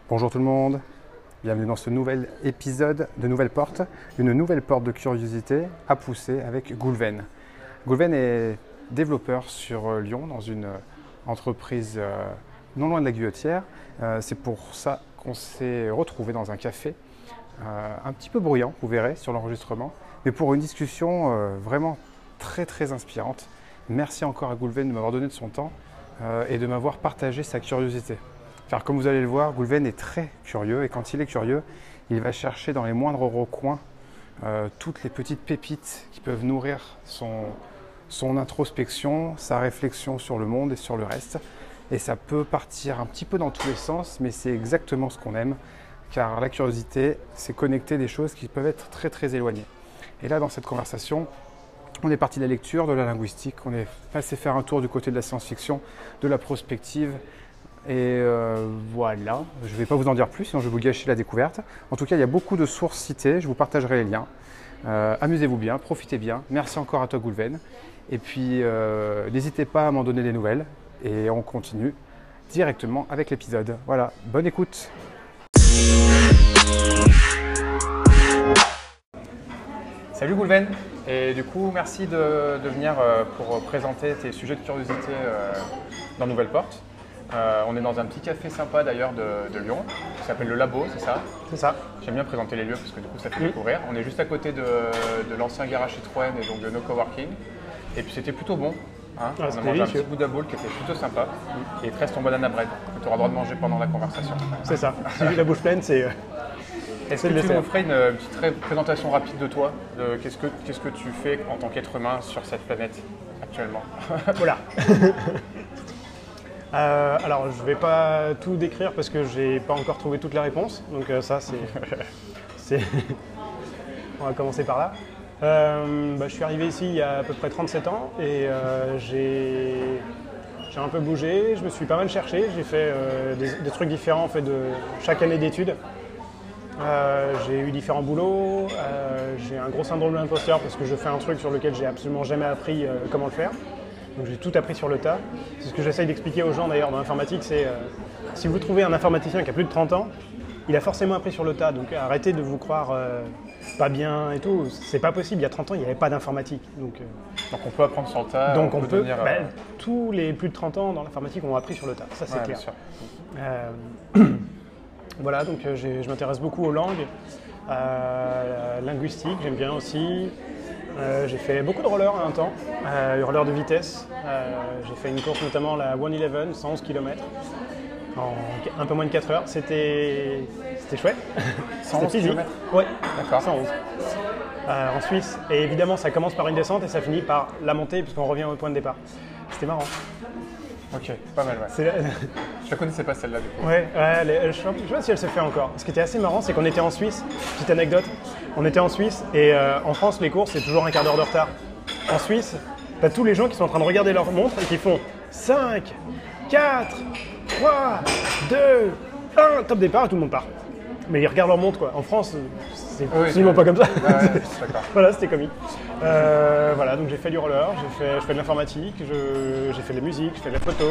Bonjour tout le monde, bienvenue dans ce nouvel épisode de Nouvelle Porte, une nouvelle porte de curiosité à pousser avec Goulven. Goulven est développeur sur Lyon dans une entreprise non loin de la Guillotière. C'est pour ça qu'on s'est retrouvé dans un café un petit peu bruyant, vous verrez sur l'enregistrement, mais pour une discussion vraiment très inspirante. Merci encore à Goulven de m'avoir donné de son temps et de m'avoir partagé sa curiosité. Car comme vous allez le voir, Goulven est très curieux et quand il est curieux, il va chercher dans les moindres recoins toutes les petites pépites qui peuvent nourrir son introspection, sa réflexion sur le monde et sur le reste. Et ça peut partir un petit peu dans tous les sens, mais c'est exactement ce qu'on aime, car la curiosité, c'est connecter des choses qui peuvent être très éloignées. Et là, dans cette conversation, on est parti de la lecture, de la linguistique, on est passé faire un tour du côté de la science-fiction, de la prospective. Et voilà, je ne vais pas vous en dire plus, sinon je vais vous gâcher la découverte. En tout cas, il y a beaucoup de sources citées, je vous partagerai les liens. Amusez-vous bien, profitez bien. Merci encore à toi Goulven. Et puis, n'hésitez pas à m'en donner des nouvelles. Et on continue directement avec l'épisode. Voilà, bonne écoute. Salut Goulven. Et du coup, merci de venir pour présenter tes sujets de curiosité dans Nouvelle Porte. On est dans un petit café sympa d'ailleurs de Lyon, qui s'appelle le Labo, c'est ça? C'est ça. J'aime bien présenter les lieux parce que du coup ça fait découvrir. On est juste à côté de l'ancien garage Citroën et donc de No Coworking. Et puis c'était plutôt bon. Hein, on a mangé un petit Bouddha Bowl qui était plutôt sympa. Et il te reste ton banana bread que tu auras le droit de manger pendant la conversation. C'est ça. Si j'ai la bouche pleine, c'est. Est-ce que tu nous ferais une petite présentation rapide de toi? Qu'est-ce que tu fais en tant qu'être humain sur cette planète actuellement? Voilà. Alors, je ne vais pas tout décrire parce que je n'ai pas encore trouvé toutes les réponses. Donc ça, c'est... On va commencer par là. Je suis arrivé ici il y a à peu près 37 ans et j'ai un peu bougé. Je me suis pas mal cherché. J'ai fait des trucs différents en fait, de chaque année d'études. J'ai eu différents boulots. J'ai un gros syndrome de l'imposteur parce que je fais un truc sur lequel j'ai absolument jamais appris comment le faire. Donc j'ai tout appris sur le tas. C'est ce que j'essaye d'expliquer aux gens d'ailleurs dans l'informatique, c'est si vous trouvez un informaticien qui a plus de 30 ans, il a forcément appris sur le tas. Donc arrêtez de vous croire pas bien et tout. C'est pas possible, il y a 30 ans, il n'y avait pas d'informatique. Donc on peut apprendre sur le tas. Donc on peut devenir, tous les plus de 30 ans dans l'informatique ont appris sur le tas, ça c'est clair. Voilà, donc je m'intéresse beaucoup aux langues, linguistique, j'aime bien aussi. J'ai fait beaucoup de rollers à un temps, rollers de vitesse. J'ai fait une course notamment la 111, 111 km, en un peu moins de 4 heures. C'était chouette. 111 km? Oui, d'accord. 111. En Suisse. Et évidemment, ça commence par une descente et ça finit par la montée puisqu'on revient au point de départ. C'était marrant. Ok, pas mal, ouais. Je la connaissais pas celle-là du coup. Ouais, je sais pas si elle se fait encore. Ce qui était assez marrant, c'est qu'on était en Suisse. Petite anecdote, on était en Suisse et en France, les courses, c'est toujours un quart d'heure de retard. En Suisse, t'as tous les gens qui sont en train de regarder leur montre et qui font 5, 4, 3, 2, 1, top départ et tout le monde part. Mais ils regardent leur montre quoi. En France, c'est absolument pas comme ça. D'accord. Voilà, c'était comique. Voilà, donc j'ai fait du roller, je fais de l'informatique, j'ai fait de la musique, je fais de la photo,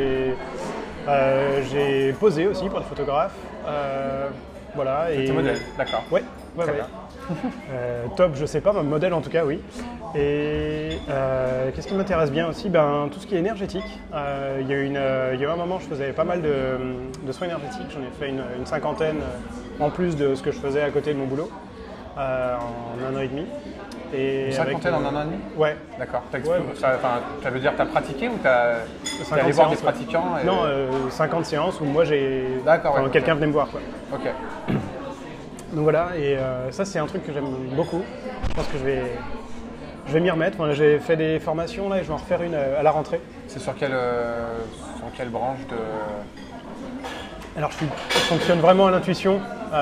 j'ai posé aussi pour des photographes. Voilà. T'es modèle, d'accord. Ouais. Top, je sais pas, modèle en tout cas, oui. Et qu'est-ce qui m'intéresse bien aussi? Tout ce qui est énergétique. Il y a eu un moment, je faisais pas mal de soins énergétiques. J'en ai fait une cinquantaine en plus de ce que je faisais à côté de mon boulot en 1 an et demi. Et une cinquantaine en 1 an et demi? Ouais. D'accord. Ça veut dire que tu as pratiqué ou tu es allé voir des pratiquants et... Non, 50 séances où moi quelqu'un venait me voir. Quoi. Ok. Donc voilà, et ça c'est un truc que j'aime beaucoup. Je pense que je vais m'y remettre. Enfin, j'ai fait des formations là et je vais en refaire une à la rentrée. C'est sur quelle branche de... Alors je fonctionne vraiment à l'intuition.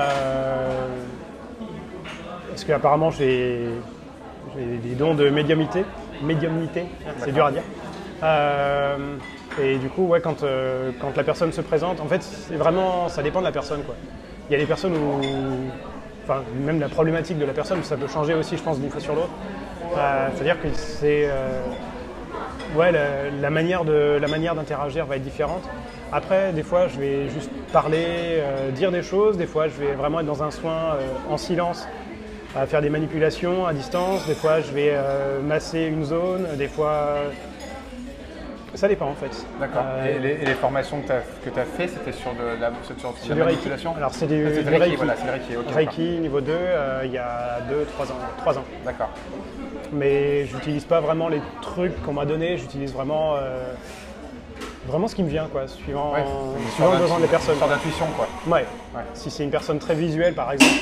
Parce qu'apparemment j'ai des dons de médiumnité. C'est dur à dire. Et du coup, ouais, quand la personne se présente, en fait, c'est vraiment, ça dépend de la personne, quoi. Il y a des personnes où, enfin, même la problématique de la personne, ça peut changer aussi, je pense, d'une fois sur l'autre. C'est-à-dire que ouais, la manière d'interagir va être différente. Après, des fois, je vais juste parler, dire des choses. Des fois, je vais vraiment être dans un soin en silence, à faire des manipulations à distance. Des fois, je vais masser une zone. Des fois, ça dépend en fait. D'accord. Et les formations que tu as fait, c'était sur de la manipulation? Alors, c'est du Reiki. Voilà, c'est le Reiki. Okay, Reiki niveau 2, il y a 3 ans. D'accord. Mais j'utilise pas vraiment les trucs qu'on m'a donnés. J'utilise vraiment ce qui me vient, quoi, suivant le besoin des personnes. Une sorte d'intuition, quoi. Ouais. Si c'est une personne très visuelle, par exemple,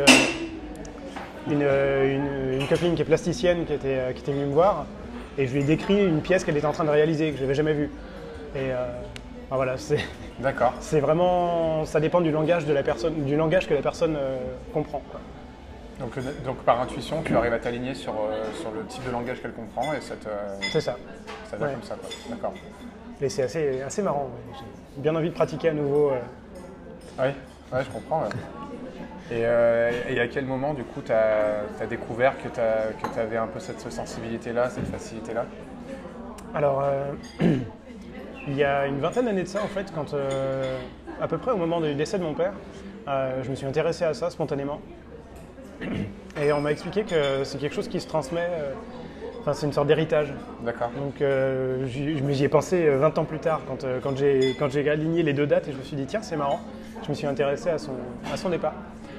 une copine qui est plasticienne qui était venue me voir, et je lui ai décrit une pièce qu'elle était en train de réaliser, que je n'avais jamais vue. Et voilà, D'accord. C'est vraiment, ça dépend du langage de la personne, du langage que la personne comprend, quoi. Donc par intuition, tu arrives à t'aligner sur le type de langage qu'elle comprend et c'est ça. Ça va comme ça, quoi. D'accord. Et c'est assez marrant. Ouais. J'ai bien envie de pratiquer à nouveau. Oui, ouais, je comprends. Ouais. Et à quel moment, du coup, tu as découvert que tu avais un peu cette sensibilité-là, cette facilité-là? Alors, il y a une vingtaine d'années de ça, en fait, quand, à peu près au moment du décès de mon père, je me suis intéressé à ça spontanément. Et on m'a expliqué que c'est quelque chose qui se transmet, c'est une sorte d'héritage. D'accord. Donc j'y ai pensé 20 ans plus tard, quand j'ai aligné les deux dates, et je me suis dit tiens, c'est marrant. Je me suis intéressé à son départ.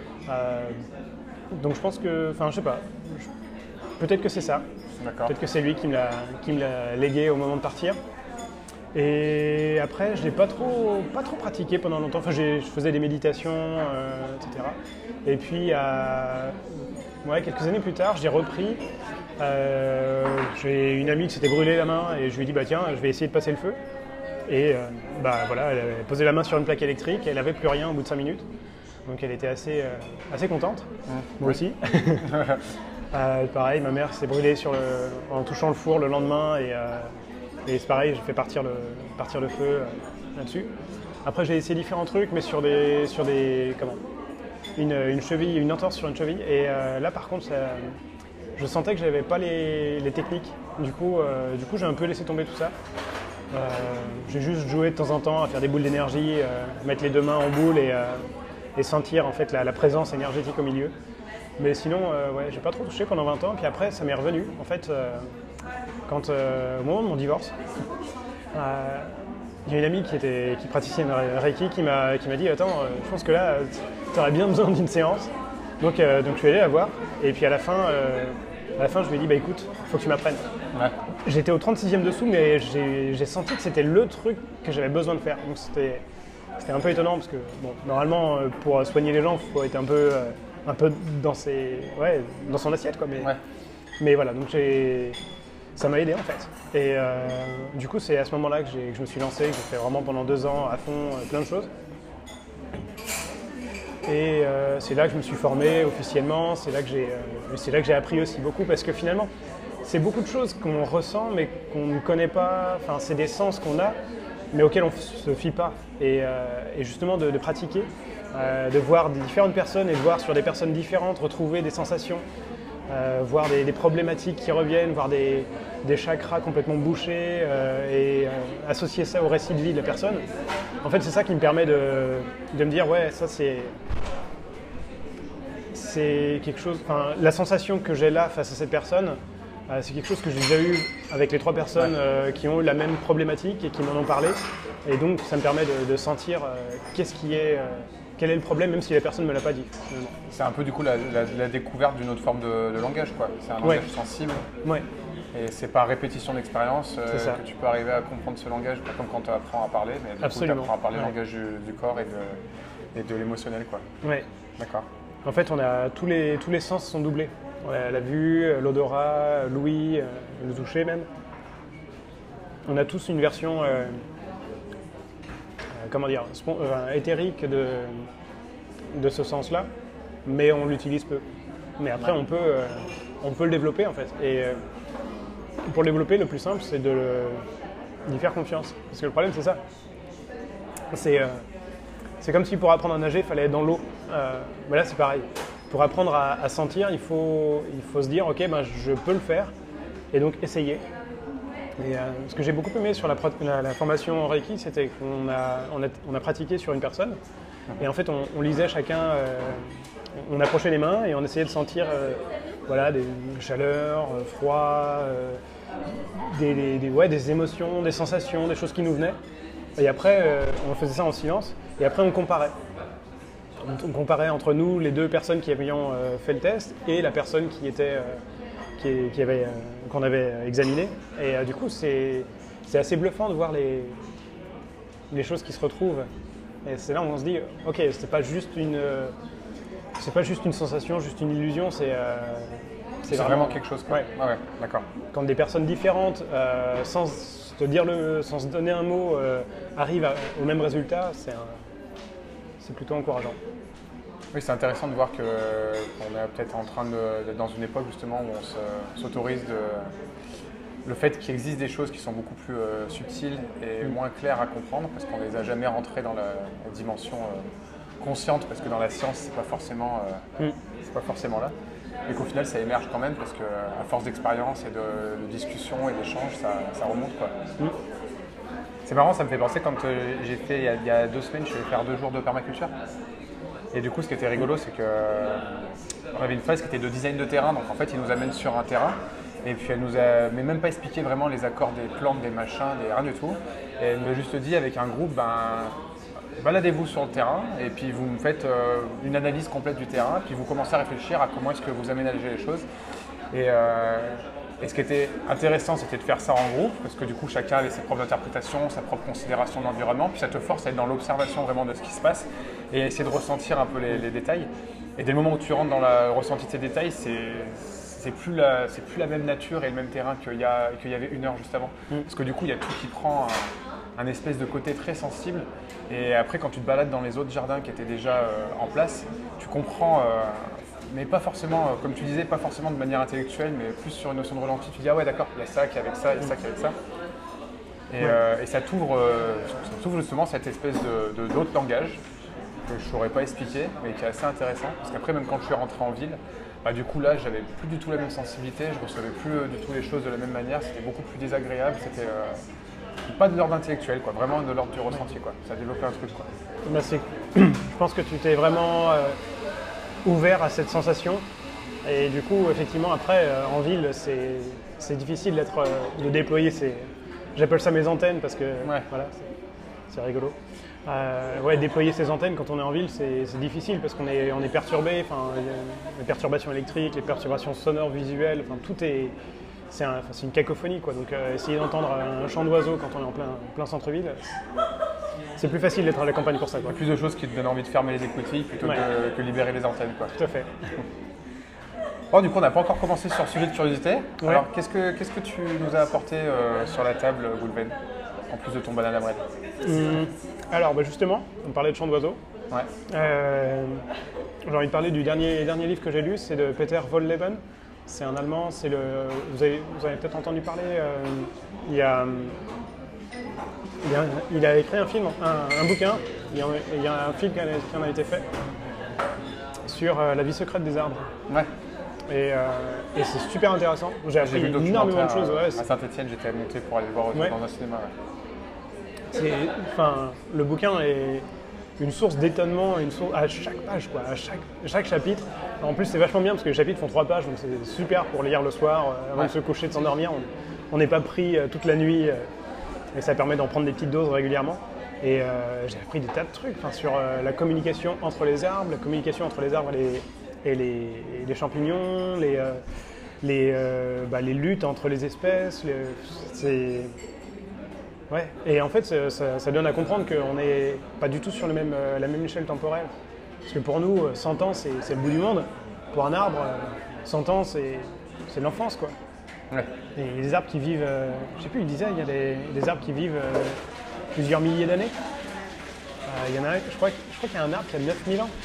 Donc je pense que, je sais pas, peut-être que c'est ça. D'accord. Peut-être que c'est lui qui me l'a légué au moment de partir. Et après, je l'ai pas trop pratiqué pendant longtemps. Enfin, je faisais des méditations, etc. Et puis, quelques années plus tard, j'ai repris. J'ai une amie qui s'était brûlée la main et je lui ai dit bah tiens, je vais essayer de passer le feu. Et voilà, elle avait posé la main sur une plaque électrique, elle n'avait plus rien au bout de 5 minutes. Donc elle était assez contente. Moi aussi. Pareil, ma mère s'est brûlée en touchant le four le lendemain et c'est pareil, j'ai fait partir le feu là-dessus. Après j'ai essayé différents trucs, mais sur une cheville, une entorse sur une cheville. Et là par contre, je sentais que j'avais pas les techniques. Du coup, j'ai un peu laissé tomber tout ça. J'ai juste joué de temps en temps à faire des boules d'énergie, mettre les deux mains en boule et sentir en fait la présence énergétique au milieu. Mais sinon, j'ai pas trop touché pendant 20 ans. Puis après, ça m'est revenu. En fait, au moment de mon divorce, il y a une amie qui pratiquait une Reiki qui m'a dit attends, je pense que là, tu aurais bien besoin d'une séance. Donc je suis allé la voir. Et puis à la fin, je lui ai dit bah écoute, il faut que tu m'apprennes. Ouais. J'étais au 36e dessous, mais j'ai senti que c'était le truc que j'avais besoin de faire. Donc c'était un peu étonnant parce que normalement, pour soigner les gens, il faut être un peu dans son assiette, quoi. Mais voilà, donc ça m'a aidé en fait. Et du coup, c'est à ce moment-là que je me suis lancé, que j'ai fait vraiment pendant 2 ans à fond plein de choses. Et c'est là que je me suis formé officiellement, c'est là que j'ai appris aussi beaucoup parce que finalement, c'est beaucoup de choses qu'on ressent mais qu'on ne connaît pas, enfin c'est des sens qu'on a mais auxquels on ne se fie pas. Et justement de pratiquer, de voir des différentes personnes et de voir sur des personnes différentes, retrouver des sensations, voir des problématiques qui reviennent, voir des chakras complètement bouchés et associer ça au récit de vie de la personne. En fait, c'est ça qui me permet de me dire ouais, ça c'est quelque chose, enfin la sensation que j'ai là face à cette personne, c'est quelque chose que j'ai déjà eu avec les 3 personnes qui ont eu la même problématique et qui m'en ont parlé. Et donc ça me permet de sentir quel est le problème, même si la personne ne me l'a pas dit. C'est un peu du coup la découverte d'une autre forme de langage, quoi. C'est un langage sensible. Ouais. Et c'est par répétition d'expérience que tu peux arriver à comprendre ce langage, pas comme quand tu apprends à parler, mais du coup tu apprends à parler le langage du corps et de l'émotionnel, quoi. Ouais. D'accord. En fait, tous les sens sont doublés. La vue, l'odorat, l'ouïe, le toucher même. On a tous une version éthérique de ce sens-là, mais on l'utilise peu. Mais après, on peut le développer en fait. Et pour le développer, le plus simple, c'est d'y faire confiance. Parce que le problème, c'est ça. C'est comme si pour apprendre à nager, il fallait être dans l'eau. Là, c'est pareil. Pour apprendre à sentir, il faut se dire, ok, je peux le faire, et donc essayer. Mais ce que j'ai beaucoup aimé sur la formation en Reiki, c'était qu'on a pratiqué sur une personne. Et en fait, on lisait chacun, on approchait les mains et on essayait de sentir voilà, des chaleurs, froid, des émotions, des sensations, des choses qui nous venaient. Et après, on faisait ça en silence. Et après, on comparait. On comparait entre nous, les deux personnes qui avions fait le test et la personne qu'on avait examiné. Et du coup, c'est assez bluffant de voir les choses qui se retrouvent. Et c'est là où on se dit, ok, c'est pas juste une sensation, juste une illusion, c'est vraiment quelque chose. Ouais. Ah ouais, d'accord. Quand des personnes différentes, sans se donner un mot, arrivent au même résultat, c'est plutôt encourageant. Oui, c'est intéressant de voir qu'on est peut-être en train d'être dans une époque justement où on s'autorise le fait qu'il existe des choses qui sont beaucoup plus subtiles et moins claires à comprendre parce qu'on ne les a jamais rentrées dans la dimension consciente parce que dans la science, c'est pas forcément là. Et qu'au final, ça émerge quand même parce qu'à force d'expérience et de discussion et d'échange, ça remonte, quoi. C'est marrant, ça me fait penser quand j'ai fait, il y a 2 semaines, je suis allé faire 2 jours de permaculture. Et du coup, ce qui était rigolo, c'est qu'on avait une phase qui était de design de terrain. Donc en fait, il nous amène sur un terrain. Et puis elle nous a même pas expliqué vraiment les accords des plantes, des machins, rien du tout. Et elle nous a juste dit avec un groupe, baladez-vous sur le terrain et puis vous me faites une analyse complète du terrain. Puis vous commencez à réfléchir à comment est-ce que vous aménagez les choses. Et ce qui était intéressant, c'était de faire ça en groupe, parce que du coup, chacun avait ses propres interprétations, sa propre considération de l'environnement, puis ça te force à être dans l'observation vraiment de ce qui se passe et essayer de ressentir un peu les détails. Et dès le moment où tu rentres dans le ressenti de ces détails, c'est plus la même nature et le même terrain qu'il y avait 1 heure juste avant. Parce que du coup, il y a tout qui prend un espèce de côté très sensible. Et après, quand tu te balades dans les autres jardins qui étaient déjà en place, tu comprends... mais pas forcément, comme tu disais, pas forcément de manière intellectuelle, mais plus sur une notion de ressenti. Tu dis, ah ouais, d'accord, il y a ça qui est avec ça, il y a ça qui est avec ça. Et ça t'ouvre justement cette espèce d'autre langage que je ne saurais pas expliquer, mais qui est assez intéressant. Parce qu'après, même quand je suis rentré en ville, du coup là, j'avais plus du tout la même sensibilité, je ne recevais plus du tout les choses de la même manière, c'était beaucoup plus désagréable, c'était pas de l'ordre intellectuel, quoi, vraiment de l'ordre du ressenti, quoi. Ça a développé un truc, quoi. Je pense que tu t'es vraiment... ouvert à cette sensation et du coup effectivement après en ville c'est difficile de déployer j'appelle ça mes antennes parce que voilà, c'est rigolo. Déployer ses antennes quand on est en ville c'est difficile parce qu'on est perturbé, les perturbations électriques, les perturbations sonores, visuelles, tout est c'est une cacophonie quoi. Donc essayer d'entendre un chant d'oiseau quand on est en plein centre-ville, c'est plus facile d'être à la campagne pour ça. Quoi. Il y a plus de choses qui te donnent envie de fermer les écoutilles plutôt que libérer les antennes. Quoi. Tout à fait. Bon, du coup, on n'a pas encore commencé sur le sujet de curiosité. Ouais. Alors, qu'est-ce que tu nous as apporté sur la table, Goulven, en plus de ton banana bread? Alors, justement, on parlait de chant d'oiseaux. Ouais. J'ai envie de parler du dernier livre que j'ai lu, c'est de Peter Wohlleben. C'est un Allemand, vous avez peut-être entendu parler, il a écrit un film, un bouquin, il y a un film qui en a été fait sur la vie secrète des arbres. Ouais. Et c'est super intéressant. J'ai appris énormément de choses. À Saint-Etienne, j'étais monté pour aller le voir dans un cinéma. Ouais. Le bouquin est une source d'étonnement à chaque page, quoi, à chaque chapitre. En plus, c'est vachement bien parce que les chapitres font 3 pages, donc c'est super pour lire le soir avant de se coucher, de s'endormir. On n'est pas pris toute la nuit et ça permet d'en prendre des petites doses régulièrement. Et j'ai appris des tas de trucs sur la communication entre les arbres, et les champignons, les luttes entre les espèces. Ouais. Et en fait, ça donne à comprendre qu'on n'est pas du tout sur la même échelle temporelle. Parce que pour nous, 100 ans, c'est le bout du monde. Pour un arbre, 100 ans, c'est l'enfance, quoi. Ouais. Et les arbres qui vivent, je sais plus, il disait, il y a des arbres qui vivent plusieurs milliers d'années. Il y en a, je crois qu'il y a un arbre qui a 9000 ans.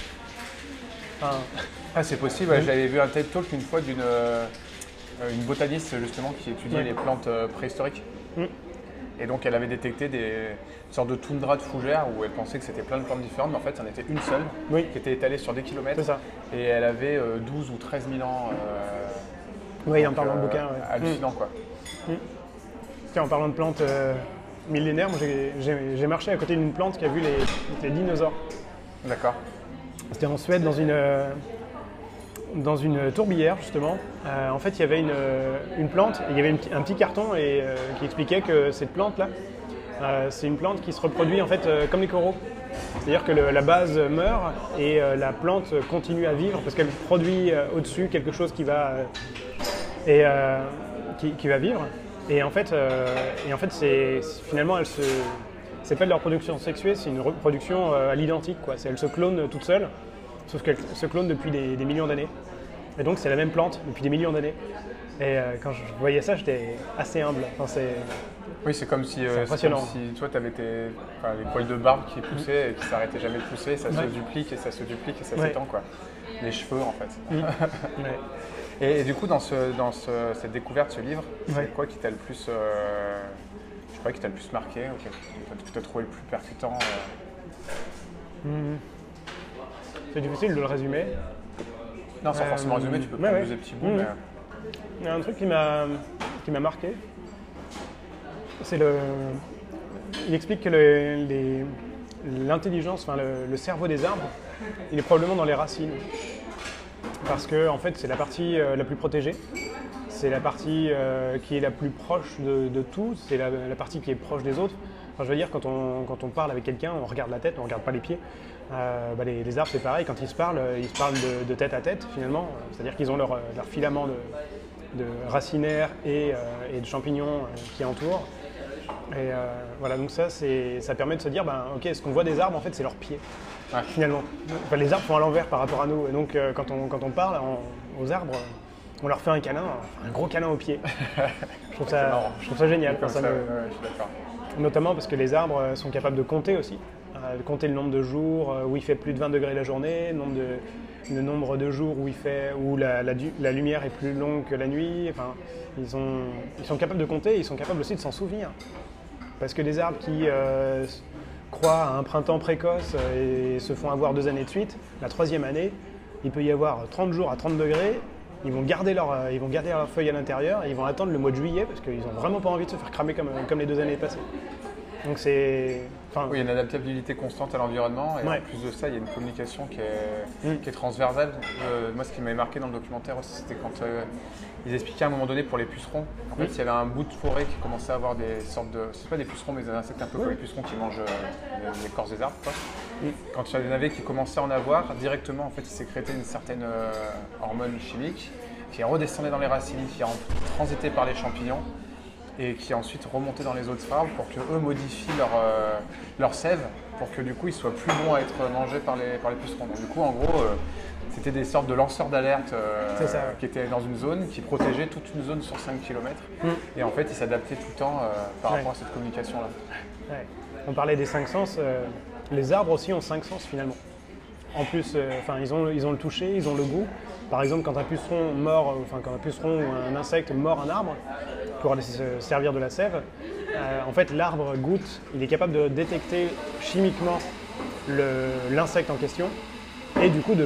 C'est possible, ouais. J'avais vu un TED Talk une fois d'une botaniste justement qui étudiait les plantes préhistoriques. Et donc elle avait détecté une sorte de toundra de fougères où elle pensait que c'était plein de plantes différentes, mais en fait, c'en était une seule qui était étalée sur des kilomètres. C'est ça. Et elle avait 12 ou 13 000 ans. Oui, il en parle dans le bouquin. Hallucinant, quoi. Tiens, en parlant de plantes millénaires, moi j'ai marché à côté d'une plante qui a vu les dinosaures. D'accord. C'était en Suède dans une tourbière justement. En fait, il y avait une plante, et il y avait un petit carton qui expliquait que cette plante-là, c'est une plante qui se reproduit en fait comme les coraux. C'est-à-dire que la base meurt et la plante continue à vivre parce qu'elle produit au-dessus quelque chose qui va vivre. Et en fait, finalement, c'est pas de la reproduction sexuée, c'est une reproduction à l'identique, quoi. Elle se clone toute seule, sauf qu'elle se clone depuis des millions d'années. Et donc c'est la même plante depuis des millions d'années. Et quand je voyais ça, j'étais assez humble. Enfin, oui, c'est comme si toi, tu avais les poils de barbe qui poussaient et qui s'arrêtaient jamais de pousser, ça se duplique et ça se duplique et ça s'étend, quoi. Les cheveux, en fait. Ouais. Et du coup, dans cette découverte, ce livre, c'est quoi qui t'a le plus, je sais pas, qui t'a le plus marqué, que tu as trouvé le plus percutant C'est difficile de le résumer. Non, sans forcément résumer, tu peux prendre des petits bouts. Mais... Il y a un truc qui m'a marqué. Il explique que l'intelligence, enfin le cerveau des arbres, il est probablement dans les racines. Parce que en fait, c'est la partie la plus protégée. C'est la partie qui est la plus proche de tout. C'est la partie qui est proche des autres. Enfin, je veux dire, quand on parle avec quelqu'un, on regarde la tête, on ne regarde pas les pieds. Les arbres, c'est pareil. Quand ils se parlent de tête à tête, finalement. C'est-à-dire qu'ils ont leur filament de racinaires et de champignons qui entourent. Et voilà, donc ça permet de se dire, ok, ce qu'on voit des arbres, en fait, c'est leurs pieds, finalement. Enfin, les arbres sont à l'envers par rapport à nous. Et donc, quand on parle aux arbres, on leur fait un câlin, un gros câlin aux pieds. Je trouve ça génial. Je suis d'accord. Notamment parce que les arbres sont capables de compter aussi. De compter le nombre de jours où il fait plus de 20 degrés la journée, le nombre de jours où la lumière est plus longue que la nuit. Enfin, ils sont capables de compter, ils sont capables aussi de s'en souvenir. Parce que des arbres qui croient à un printemps précoce et se font avoir 2 années de suite, la 3e année, il peut y avoir 30 jours à 30 degrés, ils vont garder leurs feuilles à l'intérieur et ils vont attendre le mois de juillet parce qu'ils n'ont vraiment pas envie de se faire cramer comme les 2 années passées. Donc oui, il y a une adaptabilité constante à l'environnement et en plus de ça, il y a une communication qui est transversale. Moi, ce qui m'avait marqué dans le documentaire aussi, c'était quand ils expliquaient à un moment donné pour les pucerons. En fait, il y avait un bout de forêt qui commençait à avoir des sortes de... C'est pas des pucerons, mais des insectes un peu comme les pucerons qui mangent l'écorce des arbres, quoi. Quand il y en avait qui commençaient à en avoir, directement, en fait, il sécrétait une certaine hormone chimique qui redescendait dans les racines, qui transitait par les champignons et qui ensuite remontait dans les autres arbres pour qu'eux modifient leur sève pour que du coup ils soient plus bons à être mangés par les pucerons. Donc du coup en gros c'était des sortes de lanceurs d'alerte qui étaient dans une zone, qui protégeaient toute une zone sur 5 km et en fait ils s'adaptaient tout le temps par rapport à cette communication là. Ouais. On parlait des 5 sens, les arbres aussi ont 5 sens finalement. En plus, ils ont le toucher, ils ont le goût. Par exemple, quand un puceron ou un insecte mord un arbre pour aller se servir de la sève, en fait, l'arbre goûte, il est capable de détecter chimiquement l'insecte en question et du coup de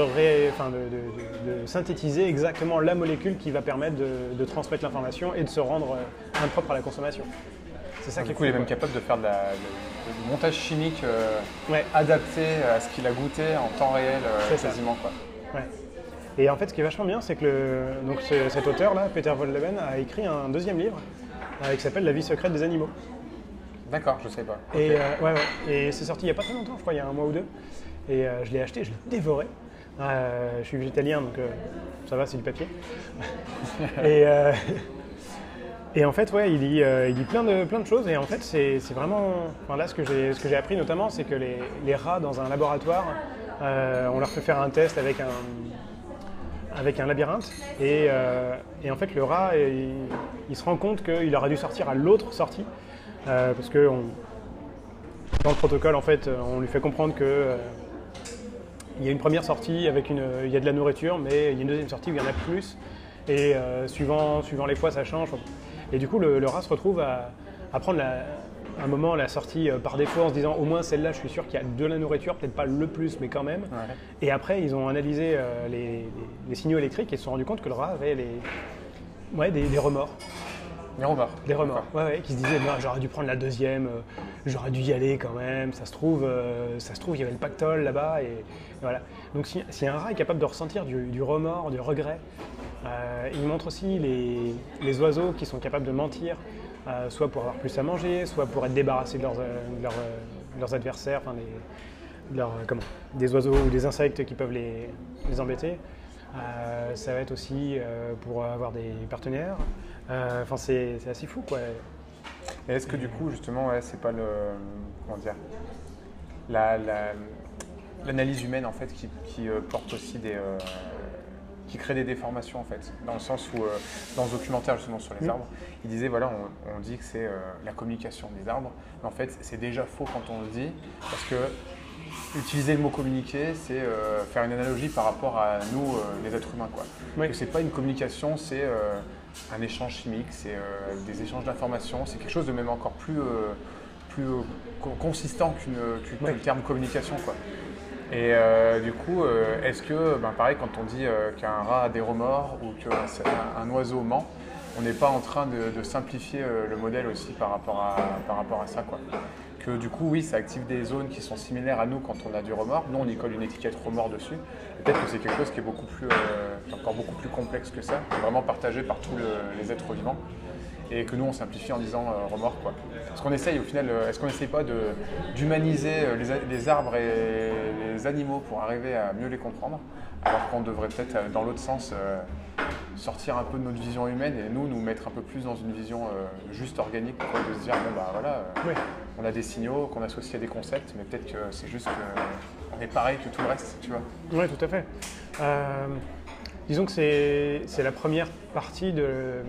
synthétiser exactement la molécule qui va permettre de transmettre l'information et de se rendre impropre à la consommation. C'est ça qui est cool. Il est même capable de faire du montage chimique adapté à ce qu'il a goûté en temps réel, quasiment. Quoi. Ouais. Et en fait, ce qui est vachement bien, c'est que cet auteur-là, Peter Wohlleben, a écrit un 2e livre qui s'appelle La vie secrète des animaux. D'accord, je ne sais pas. Et, et c'est sorti il n'y a pas très longtemps, je crois, il y a 1 mois ou 2. Et je l'ai acheté, je l'ai dévoré. Je suis végétalien, donc ça va, c'est du papier. Et en fait, il dit plein de choses. Et en fait, c'est vraiment... Enfin, là, ce que j'ai appris notamment, c'est que les rats dans un laboratoire, on leur fait faire un test avec un labyrinthe. Et en fait, le rat, il se rend compte qu'il aurait dû sortir à l'autre sortie. Parce que dans le protocole, en fait, on lui fait comprendre que... il y a une première sortie il y a de la nourriture, mais il y a une 2e sortie où il y en a plus. Et suivant les fois, ça change. Et du coup, le rat se retrouve à prendre un moment la sortie par défaut en se disant au moins celle-là, je suis sûr qu'il y a de la nourriture, peut-être pas le plus, mais quand même. Ouais. Et après, ils ont analysé les signaux électriques et se sont rendus compte que le rat avait des remords. Des remords. Des remords, ouais, qui se disaient bah, j'aurais dû prendre la deuxième, j'aurais dû y aller quand même, ça se trouve il y avait le pactole là-bas et voilà. Donc si un rat est capable de ressentir du remords, du regret, il montre aussi les oiseaux qui sont capables de mentir, soit pour avoir plus à manger, soit pour être débarrassés de leurs adversaires, enfin des oiseaux ou des insectes qui peuvent les embêter. Ça va être aussi pour avoir des partenaires. Enfin, c'est assez fou, quoi. Et est-ce que du coup, justement, c'est pas comment dire, l'analyse humaine en fait qui porte aussi qui crée des déformations en fait, dans le sens où dans ce documentaire justement sur les arbres, il disait voilà, on dit que c'est la communication des arbres, mais en fait c'est déjà faux quand on le dit, parce que utiliser le mot communiquer, c'est faire une analogie par rapport à nous, les êtres humains, quoi. Oui. C'est pas une communication, c'est un échange chimique, c'est des échanges d'informations, c'est quelque chose de même encore plus consistant que le terme communication, quoi. Et du coup, est-ce que, pareil, quand on dit qu'un rat a des remords ou qu'un oiseau ment, on n'est pas en train de simplifier le modèle aussi par rapport à ça, quoi. Que du coup, oui, ça active des zones qui sont similaires à nous quand on a du remords. Nous, on y colle une étiquette remords dessus. Peut-être que c'est quelque chose qui est encore beaucoup plus complexe que ça, qui est vraiment partagé par tous les êtres vivants. Et que nous, on simplifie en disant remords, quoi. Parce qu'on essaye, au final, est-ce qu'on n'essaye pas d'humaniser les arbres et les animaux pour arriver à mieux les comprendre, alors qu'on devrait peut-être, dans l'autre sens, sortir un peu de notre vision humaine et nous mettre un peu plus dans une vision juste organique, quoi, de se dire, bon, voilà, on a des signaux qu'on associe à des concepts, mais peut-être que c'est juste qu'on est pareil que tout le reste, tu vois. Oui, tout à fait. Disons que c'est la première partie de...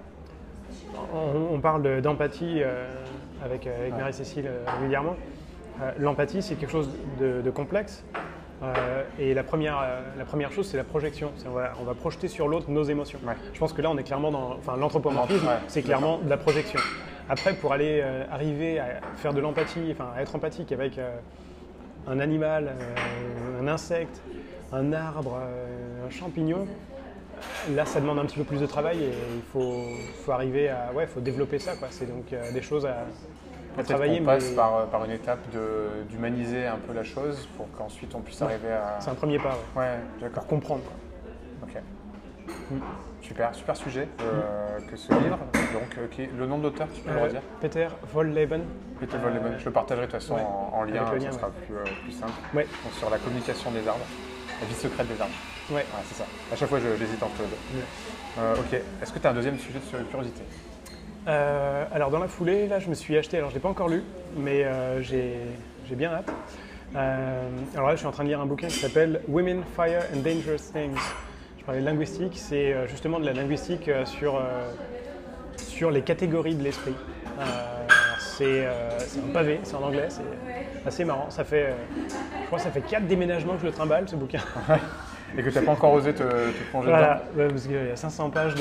On parle d'empathie avec Marie-Cécile régulièrement. L'empathie, c'est quelque chose de complexe. Et la première chose, c'est la projection. On va projeter sur l'autre nos émotions. Ouais. Je pense que là, on est clairement dans... Enfin, l'anthropomorphisme, c'est clairement de la projection. Après, pour arriver à faire de l'empathie, enfin, à être empathique avec un animal, un insecte, un arbre, un champignon, là, ça demande un petit peu plus de travail et il faut arriver à... Ouais, il faut développer ça, quoi. C'est donc des choses à travailler. On passe par une étape d'humaniser un peu la chose pour qu'ensuite on puisse arriver à... C'est un premier pas, ouais, d'accord. Pour comprendre, quoi. Ok. Super sujet que ce livre. Donc, le nom de l'auteur, tu peux me le redire? Peter Wohlleben. Peter Wohlleben. Je le partagerai de toute façon en lien, ça sera plus simple. Ouais. Donc, sur la communication des arbres, la vie secrète des arbres. Ouais. C'est ça. À chaque fois, j'hésite entre eux deux. Ok. Est-ce que tu as un deuxième sujet de curiosité? Alors, dans la foulée, là, je me suis acheté, alors je ne l'ai pas encore lu, mais j'ai bien hâte. Alors là, je suis en train de lire un bouquin qui s'appelle Women, Fire and Dangerous Things. Je parlais de linguistique, c'est justement de la linguistique sur les catégories de l'esprit. C'est un pavé, c'est en anglais, c'est assez marrant. Ça fait, je crois que ça fait 4 déménagements que je le trimballe, ce bouquin. Et que tu n'as pas encore osé te plonger voilà, dedans. Parce qu'il y a 500 pages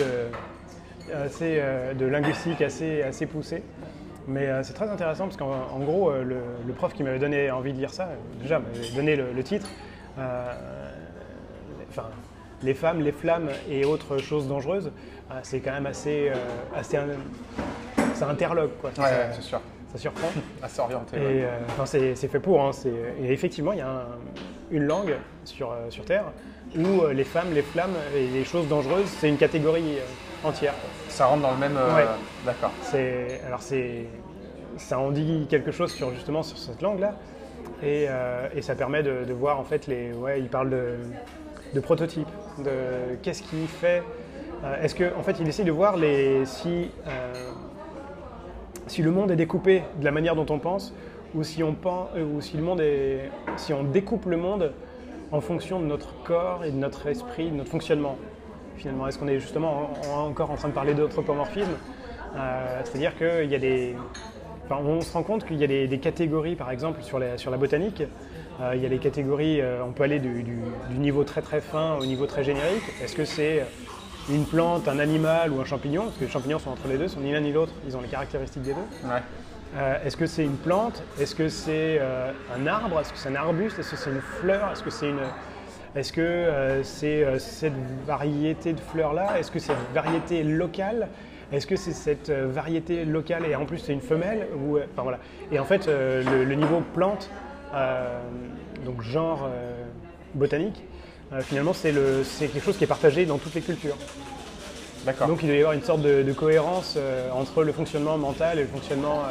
de linguistique assez poussée. Mais c'est très intéressant parce qu'en gros, le prof qui m'avait donné envie de lire ça, déjà m'avait donné le titre. Les femmes, les flammes et autres choses dangereuses, c'est quand même assez ça interloque, quoi. Ouais, c'est sûr. Ça surprend. Assez orienté. Et c'est fait pour. Hein, et effectivement, il y a une langue sur Terre où les femmes, les flammes et les choses dangereuses, c'est une catégorie entière. Ça rentre dans le même... Ouais. D'accord. Ça en dit quelque chose sur cette langue-là. Et ça permet de voir, en fait, il parle de prototypes, de qu'est-ce qui fait... Est-ce qu'en fait, il essaie de voir si le monde est découpé de la manière dont on pense, ou si on découpe le monde en fonction de notre corps et de notre esprit, de notre fonctionnement. Finalement, est-ce qu'on est justement encore en train de parler d'anthropomorphisme, c'est-à-dire qu'il y a des... Enfin, on se rend compte qu'il y a des catégories, par exemple, sur la botanique. Il y a les catégories, on peut aller du niveau très très fin au niveau très générique. Est-ce que c'est une plante, un animal ou un champignon? Parce que les champignons sont entre les deux, sont ni l'un ni l'autre, ils ont les caractéristiques des deux. Ouais. Est-ce que c'est une plante? Est-ce que c'est un arbre? Est-ce que c'est un arbuste? Est-ce que c'est une fleur? Est-ce que c'est cette variété de fleurs-là? Est-ce que c'est une variété locale? Est-ce que c'est cette variété locale et en plus c'est une femelle ou, enfin, voilà. Et en fait, le niveau plante, donc genre botanique, finalement c'est quelque chose qui est partagé dans toutes les cultures. D'accord. Donc il doit y avoir une sorte de cohérence entre le fonctionnement mental et le fonctionnement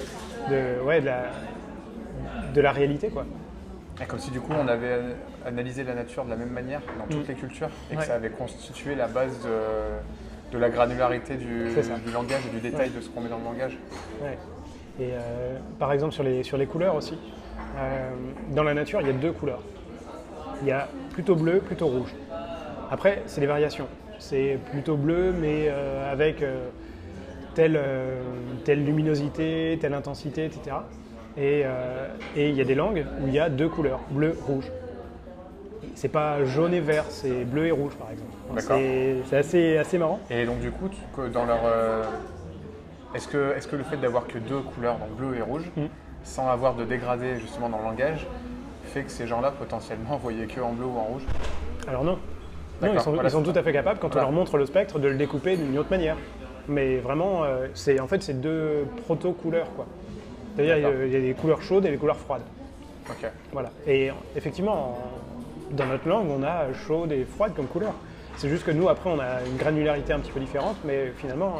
de la réalité, quoi. Et comme si du coup on avait analysé la nature de la même manière dans toutes les cultures et que ça avait constitué la base de la granularité du langage et du détail de ce qu'on met dans le langage. Ouais. Et par exemple sur les couleurs aussi, dans la nature il y a 2 couleurs. Il y a plutôt bleu, plutôt rouge. Après c'est des variations. C'est plutôt bleu mais avec telle luminosité, telle intensité, etc. Et il y a des langues où il y a 2 couleurs, bleu, rouge. C'est pas jaune et vert, c'est bleu et rouge par exemple. D'accord. C'est assez marrant. Et donc du coup, dans leur, est-ce que le fait d'avoir que 2 couleurs, donc bleu et rouge, sans avoir de dégradé justement dans le langage, fait que ces gens-là potentiellement voyaient que en bleu ou en rouge? Alors non. Non, ils sont tout à fait capables, quand on leur montre le spectre, de le découper d'une autre manière. Mais vraiment, c'est 2 proto-couleurs, quoi. C'est-à-dire il y a des couleurs chaudes et des couleurs froides. Ok. Voilà. Et effectivement, dans notre langue, on a chaude et froide comme couleur. C'est juste que nous, après, on a une granularité un petit peu différente, mais finalement...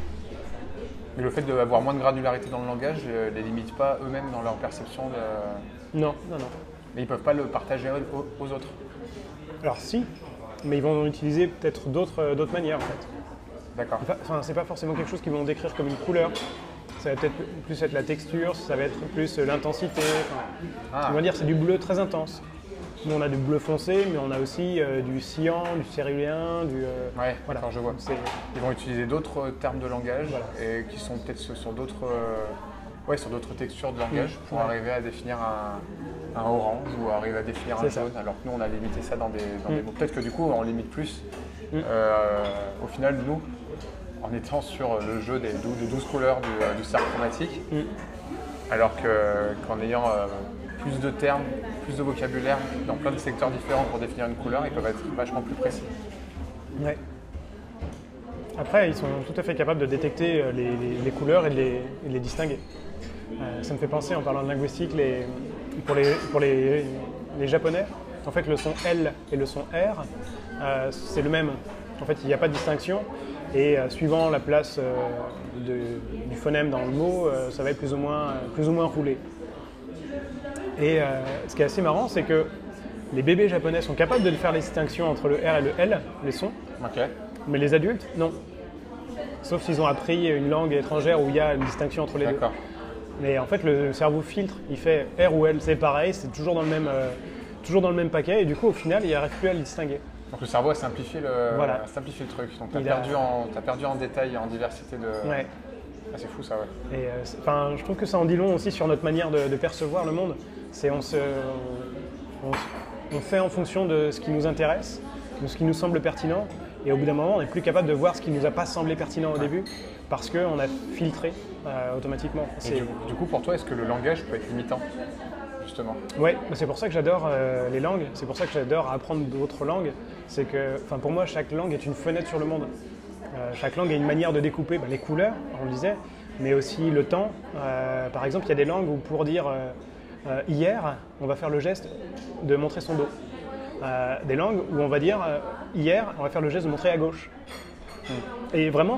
Mais le fait d'avoir moins de granularité dans le langage ne les limite pas eux-mêmes dans leur perception de... Non. Mais ils ne peuvent pas le partager aux autres. Alors si, mais ils vont utiliser peut-être d'autres manières, en fait. D'accord. Enfin, c'est pas forcément quelque chose qu'ils vont décrire comme une couleur. Ça va peut-être plus être la texture, ça va être plus l'intensité. On va dire c'est du bleu très intense. Nous on a du bleu foncé, mais on a aussi du cyan, du cérulien, du... Ouais, voilà. je vois. Ils vont utiliser d'autres termes de langage et qui sont peut-être sur d'autres textures de langage pour arriver à définir un orange ou arriver à définir un jaune, alors que nous on a limité ça dans des mots. Peut-être que du coup on limite plus. Au final, nous, en étant sur le jeu des 12 couleurs du cercle chromatique, alors qu'en ayant plus de termes, plus de vocabulaire dans plein de secteurs différents pour définir une couleur, ils peuvent être vachement plus précis. Ouais. Après, ils sont tout à fait capables de détecter les couleurs et de les distinguer. Ça me fait penser, en parlant de linguistique, pour les Japonais, en fait, le son L et le son R, c'est le même. En fait, il n'y a pas de distinction. Et suivant la place du phonème dans le mot, ça va être plus ou moins roulé. Et ce qui est assez marrant, c'est que les bébés japonais sont capables de faire les distinctions entre le R et le L, les sons, mais les adultes, non. Sauf s'ils ont appris une langue étrangère où il y a une distinction entre les deux. Mais en fait, le cerveau filtre, il fait R ou L, c'est pareil, c'est toujours dans le même paquet, et du coup, au final, il n'arrive plus à le distinguer. Donc le cerveau a simplifié le truc. Donc tu as perdu en détail, en diversité de... Ouais. Ah, c'est fou ça, ouais. Et je trouve que ça en dit long aussi sur notre manière de percevoir le monde. On fait en fonction de ce qui nous intéresse, de ce qui nous semble pertinent, et au bout d'un moment, on n'est plus capable de voir ce qui ne nous a pas semblé pertinent au début, parce qu'on a filtré automatiquement. Du coup, pour toi, est-ce que le langage peut être limitant ? Justement. Oui, c'est pour ça que j'adore les langues, c'est pour ça que j'adore apprendre d'autres langues. C'est que, pour moi, chaque langue est une fenêtre sur le monde. Chaque langue a une manière de découper les couleurs, on le disait, mais aussi le temps. Par exemple, il y a des langues où pour dire hier, on va faire le geste de montrer son dos. Des langues où on va dire hier, on va faire le geste de montrer à gauche. Et vraiment,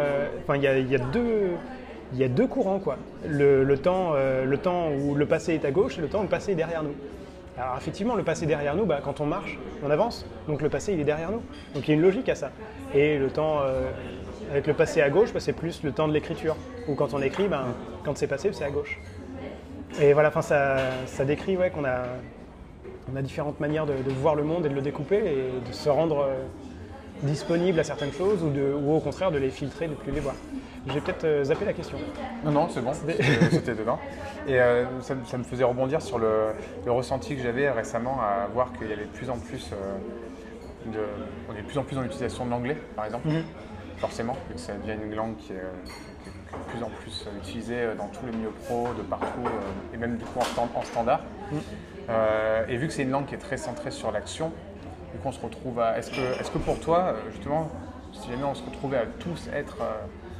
il y a deux courants, quoi. Le temps où le passé est à gauche et le temps où le passé est derrière nous. Alors effectivement, le passé derrière nous, quand on marche, on avance. Donc le passé, il est derrière nous. Donc il y a une logique à ça. Et le temps avec le passé à gauche, c'est plus le temps de l'écriture. Ou quand on écrit, quand c'est passé, c'est à gauche. Et voilà, ça décrit qu'on a différentes manières de voir le monde et de le découper et de se rendre disponible à certaines choses ou au contraire de les filtrer, de ne plus les voir. J'ai peut-être zappé la question. Non, c'est bon, c'était dedans. Et ça me faisait rebondir sur le ressenti que j'avais récemment à voir qu'il y avait de plus en plus on est de plus en plus dans l'utilisation de l'anglais, par exemple, forcément, vu que ça devient une langue qui est de plus en plus utilisée dans tous les milieux pro, de partout, et même du coup en standard. Et vu que c'est une langue qui est très centrée sur l'action, du coup on se retrouve à... Est-ce que pour toi, justement, si jamais on se retrouvait à tous être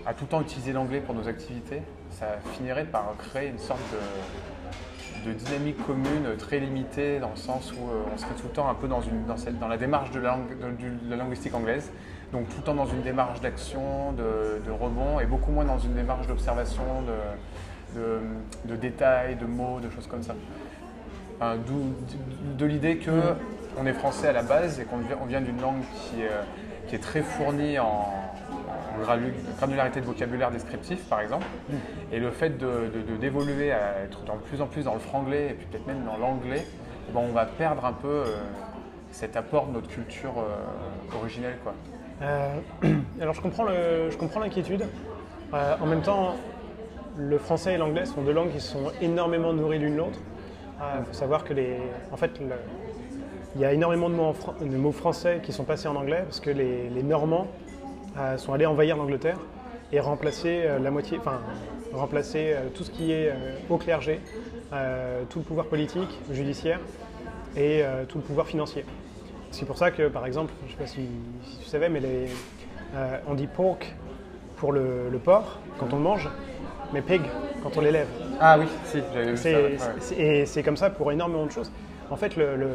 à tout le temps utiliser l'anglais pour nos activités, ça finirait par créer une sorte de dynamique commune très limitée, dans le sens où on serait tout le temps un peu dans la démarche de la linguistique anglaise, donc tout le temps dans une démarche d'action, de rebond, et beaucoup moins dans une démarche d'observation, de détails, de mots, de choses comme ça. Enfin, d'où de l'idée qu'on est français à la base et qu'on vient d'une langue qui est très fournie en granularité de vocabulaire descriptif, par exemple. Et le fait d'évoluer à être de plus en plus dans le franglais et puis peut-être même dans l'anglais, on va perdre un peu cet apport de notre culture originelle, quoi. Alors je comprends l'inquiétude. En même temps, le français et l'anglais sont deux langues qui sont énormément nourries l'une l'autre. Il faut savoir que il y a énormément de mots français qui sont passés en anglais parce que les Normands sont allés envahir l'Angleterre et remplacer tout ce qui est haut clergé, tout le pouvoir politique, judiciaire et tout le pouvoir financier. C'est pour ça que, par exemple, je ne sais pas si tu savais, mais on dit pork pour le porc quand on le mange, mais pig quand on l'élève. Ah oui, si, j'avais vu ça. Ouais. Et c'est comme ça pour énormément de choses. En fait,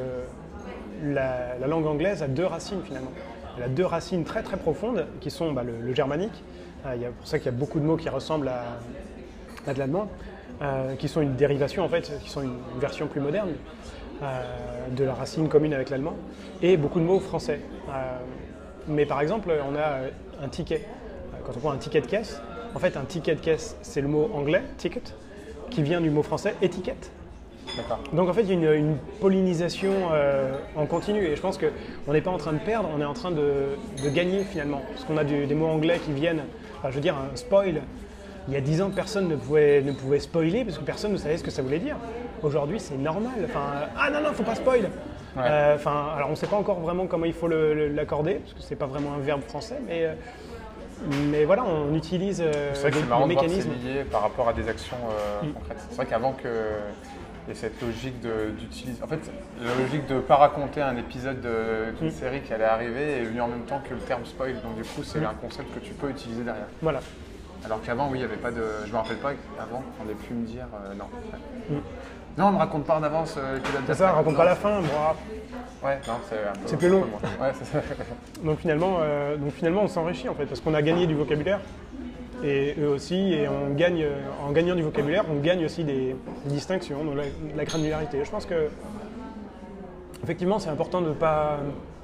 la langue anglaise a deux racines finalement. Elle a deux racines très très profondes qui sont le germanique. C'est pour ça qu'il y a beaucoup de mots qui ressemblent à de l'allemand, qui sont une dérivation en fait, qui sont une version plus moderne de la racine commune avec l'allemand, et beaucoup de mots français. Mais par exemple, on a un ticket. Quand on prend un ticket de caisse, en fait un ticket de caisse c'est le mot anglais, ticket, qui vient du mot français étiquette. D'accord. Donc en fait, il y a une pollinisation en continu et je pense qu'on n'est pas en train de perdre, on est en train de gagner finalement. Parce qu'on a des mots anglais qui viennent, je veux dire, un spoil. Il y a 10 ans, personne ne pouvait spoiler parce que personne ne savait ce que ça voulait dire. Aujourd'hui, c'est normal. Ah non, faut pas spoil. Ouais. Alors on ne sait pas encore vraiment comment il faut l'accorder parce que c'est pas vraiment un verbe français, mais voilà, on utilise c'est vrai que c'est marrant des de voir mécanismes. que c'est lié par rapport à des actions concrètes. C'est vrai qu'avant il y a cette logique d'utiliser. En fait, la logique de ne pas raconter un épisode d'une série qui allait arriver est venue en même temps que le terme spoil. Donc, du coup, c'est un concept que tu peux utiliser derrière. Voilà. Alors qu'avant, oui, il n'y avait pas de. Je me rappelle pas avant, on n'ait pu me dire non. Ouais. Non, on ne raconte pas en avance l'épisode. C'est ça, raconte pas la fin. Ouais, non, c'est un peu. C'est plus long. Ouais, c'est ça. Donc finalement, on s'enrichit en fait parce qu'on a gagné du vocabulaire. Et eux aussi, et on gagne, en gagnant du vocabulaire, on gagne aussi des distinctions, donc la granularité. Je pense que, effectivement, c'est important de ne pas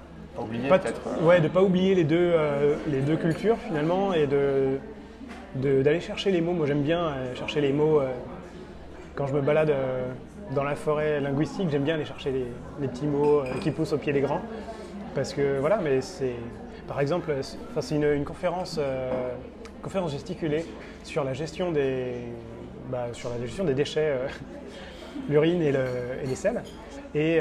oublier les deux cultures finalement, et d'aller chercher les mots. Moi, j'aime bien chercher les mots quand je me balade dans la forêt linguistique. J'aime bien aller chercher les petits mots qui poussent au pied des grands, parce que voilà. Mais c'est, par exemple, c'est une conférence gesticulée sur la gestion des déchets, l'urine et les selles. Et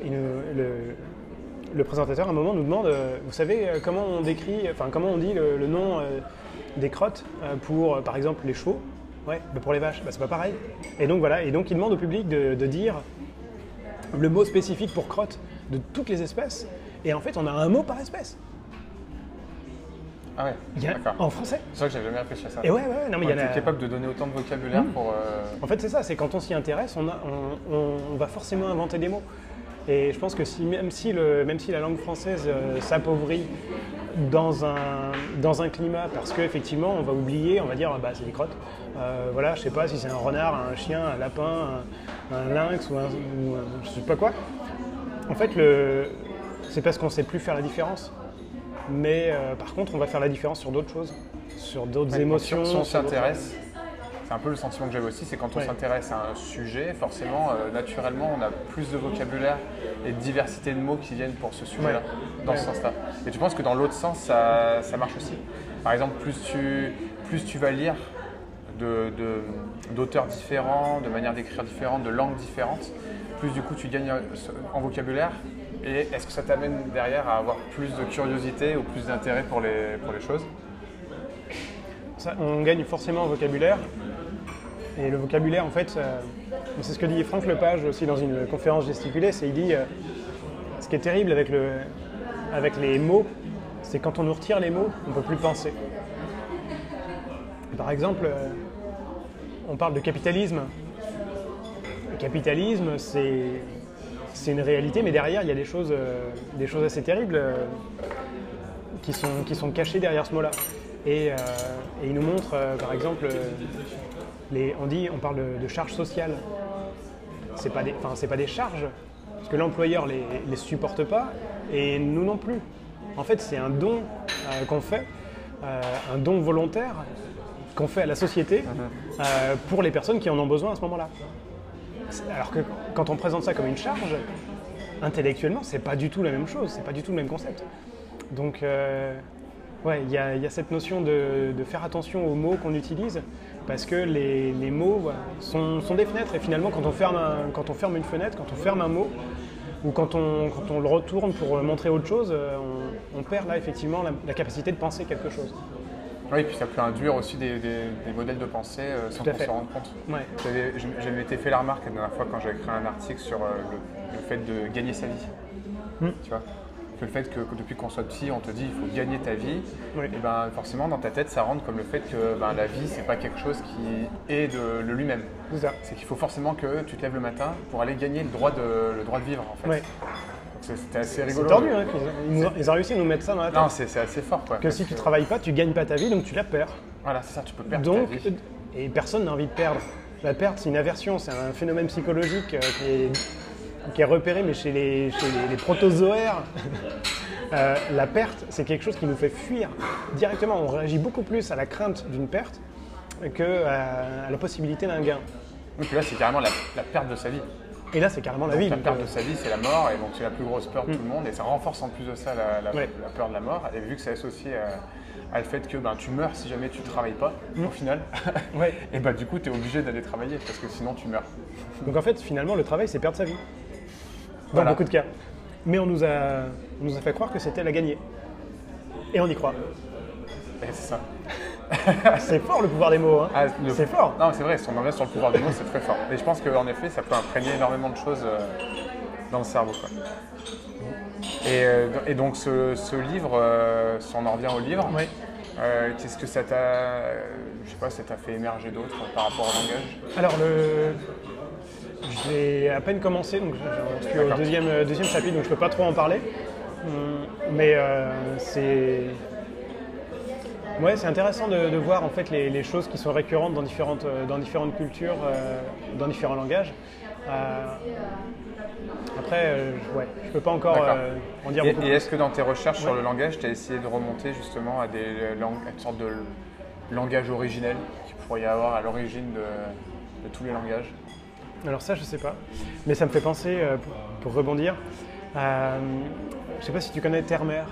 le présentateur, à un moment, nous demande, vous savez comment on dit le nom des crottes pour, par exemple, les chevaux? Ouais, pour les vaches, c'est pas pareil. Et donc voilà, il demande au public de dire le mot spécifique pour crotte de toutes les espèces. Et en fait, on a un mot par espèce. Ah ouais, d'accord. En français. C'est vrai que j'avais jamais réfléchi à ça. Et ouais, non, mais il y en a. capable de donner autant de vocabulaire pour. En fait, c'est ça, c'est quand on s'y intéresse, on va forcément inventer des mots. Et je pense que même si la langue française s'appauvrit dans un climat, parce qu'effectivement, on va oublier, on va dire, c'est des crottes. Voilà, je sais pas si c'est un renard, un chien, un lapin, un lynx ou je sais pas quoi. En fait, c'est parce qu'on sait plus faire la différence. Mais par contre, on va faire la différence sur d'autres choses, sur d'autres émotions. Si on s'intéresse, c'est un peu le sentiment que j'avais aussi, c'est quand on s'intéresse à un sujet, forcément, naturellement, on a plus de vocabulaire et de diversité de mots qui viennent pour ce sujet-là, dans ce sens-là. Et tu penses que dans l'autre sens, ça marche aussi? Par exemple, plus tu vas lire d'auteurs différents, de manières d'écrire différentes, de langues différentes, plus du coup tu gagnes en vocabulaire. Et est-ce que ça t'amène derrière à avoir plus de curiosité ou plus d'intérêt pour les choses? On gagne forcément en vocabulaire. Et le vocabulaire, en fait, c'est ce que dit Franck Lepage aussi dans une conférence gesticulée, il dit ce qui est terrible avec les mots, c'est quand on nous retire les mots, on ne peut plus penser. Par exemple, on parle de capitalisme. Le capitalisme, c'est une réalité, mais derrière, il y a des choses assez terribles qui sont cachées derrière ce mot-là. Et il nous montre, par exemple, on parle de charges sociales. C'est pas des charges, parce que l'employeur les supporte pas, et nous non plus. En fait, c'est un don qu'on fait, un don volontaire qu'on fait à la société pour les personnes qui en ont besoin à ce moment-là. Alors que quand on présente ça comme une charge, intellectuellement, c'est pas du tout la même chose, c'est pas du tout le même concept. Donc, il y a cette notion de faire attention aux mots qu'on utilise, parce que les mots sont des fenêtres, et finalement, quand on ferme une fenêtre, quand on ferme un mot, ou quand on le retourne pour montrer autre chose, on perd là effectivement la capacité de penser quelque chose. Oui, et puis ça peut induire aussi des modèles de pensée sans qu'on s'en rende compte. Ouais. J'avais été fait la remarque la dernière fois quand j'avais écrit un article sur le fait de gagner sa vie. Tu vois, que le fait que depuis qu'on soit petit, on te dit il faut gagner ta vie, Oui. et ben forcément dans ta tête ça rentre comme le fait que la vie c'est pas quelque chose qui est de lui-même. C'est ça. C'est qu'il faut forcément que tu te lèves le matin pour aller gagner le droit de vivre en fait. Ouais. C'était assez C'est rigolo. tordu, hein, ils ont réussi à nous mettre ça dans la tête. Non, c'est assez fort quoi. Que si tu travailles pas, tu gagnes pas ta vie, donc tu la perds. Voilà, c'est ça, tu peux perdre Donc, ta vie. et personne n'a envie de perdre. La perte, c'est une aversion, c'est un phénomène psychologique qui est repéré, mais chez les protozoaires. La perte, c'est quelque chose qui nous fait fuir directement. On réagit beaucoup plus à la crainte d'une perte qu'à la possibilité d'un gain. Donc là, c'est carrément la perte de sa vie. Et là, c'est carrément la Donc, vie. la donc, perte de sa vie, c'est la mort, et donc c'est la plus grosse peur de tout le monde, et ça renforce en plus de ça la peur de la mort. Et vu que c'est associé à le fait que tu meurs si jamais tu ne travailles pas, au final, Ouais. et du coup, tu es obligé d'aller travailler, parce que sinon tu meurs. Donc en fait, finalement, le travail, c'est perdre sa vie. Dans Voilà. beaucoup de cas. Mais on nous a fait croire que c'était la gagner. Et on y croit. Et c'est ça. C'est fort le pouvoir des mots. Hein. Ah, C'est fort. Non, c'est vrai, si on en reste sur le pouvoir des mots, c'est très fort. Et je pense qu'en effet, ça peut imprégner énormément de choses dans le cerveau. Quoi. Et donc, ce livre, si on en revient au livre, Ouais. qu'est-ce que ça t'a, ça t'a fait émerger d'autres par rapport au langage? Alors, j'ai à peine commencé, donc je suis au D'accord. deuxième chapitre, donc je ne peux pas trop en parler. Mais c'est intéressant de voir en fait les choses qui sont récurrentes dans différentes cultures, dans différents langages. Après, je ne peux pas encore en dire beaucoup. Et est-ce que dans tes recherches sur le langage, tu as essayé de remonter justement à une sorte de langage originel qu'il pourrait y avoir à l'origine de tous les langages? Alors ça, je sais pas. Mais ça me fait penser, pour rebondir, je sais pas si tu connais Terre-Mer,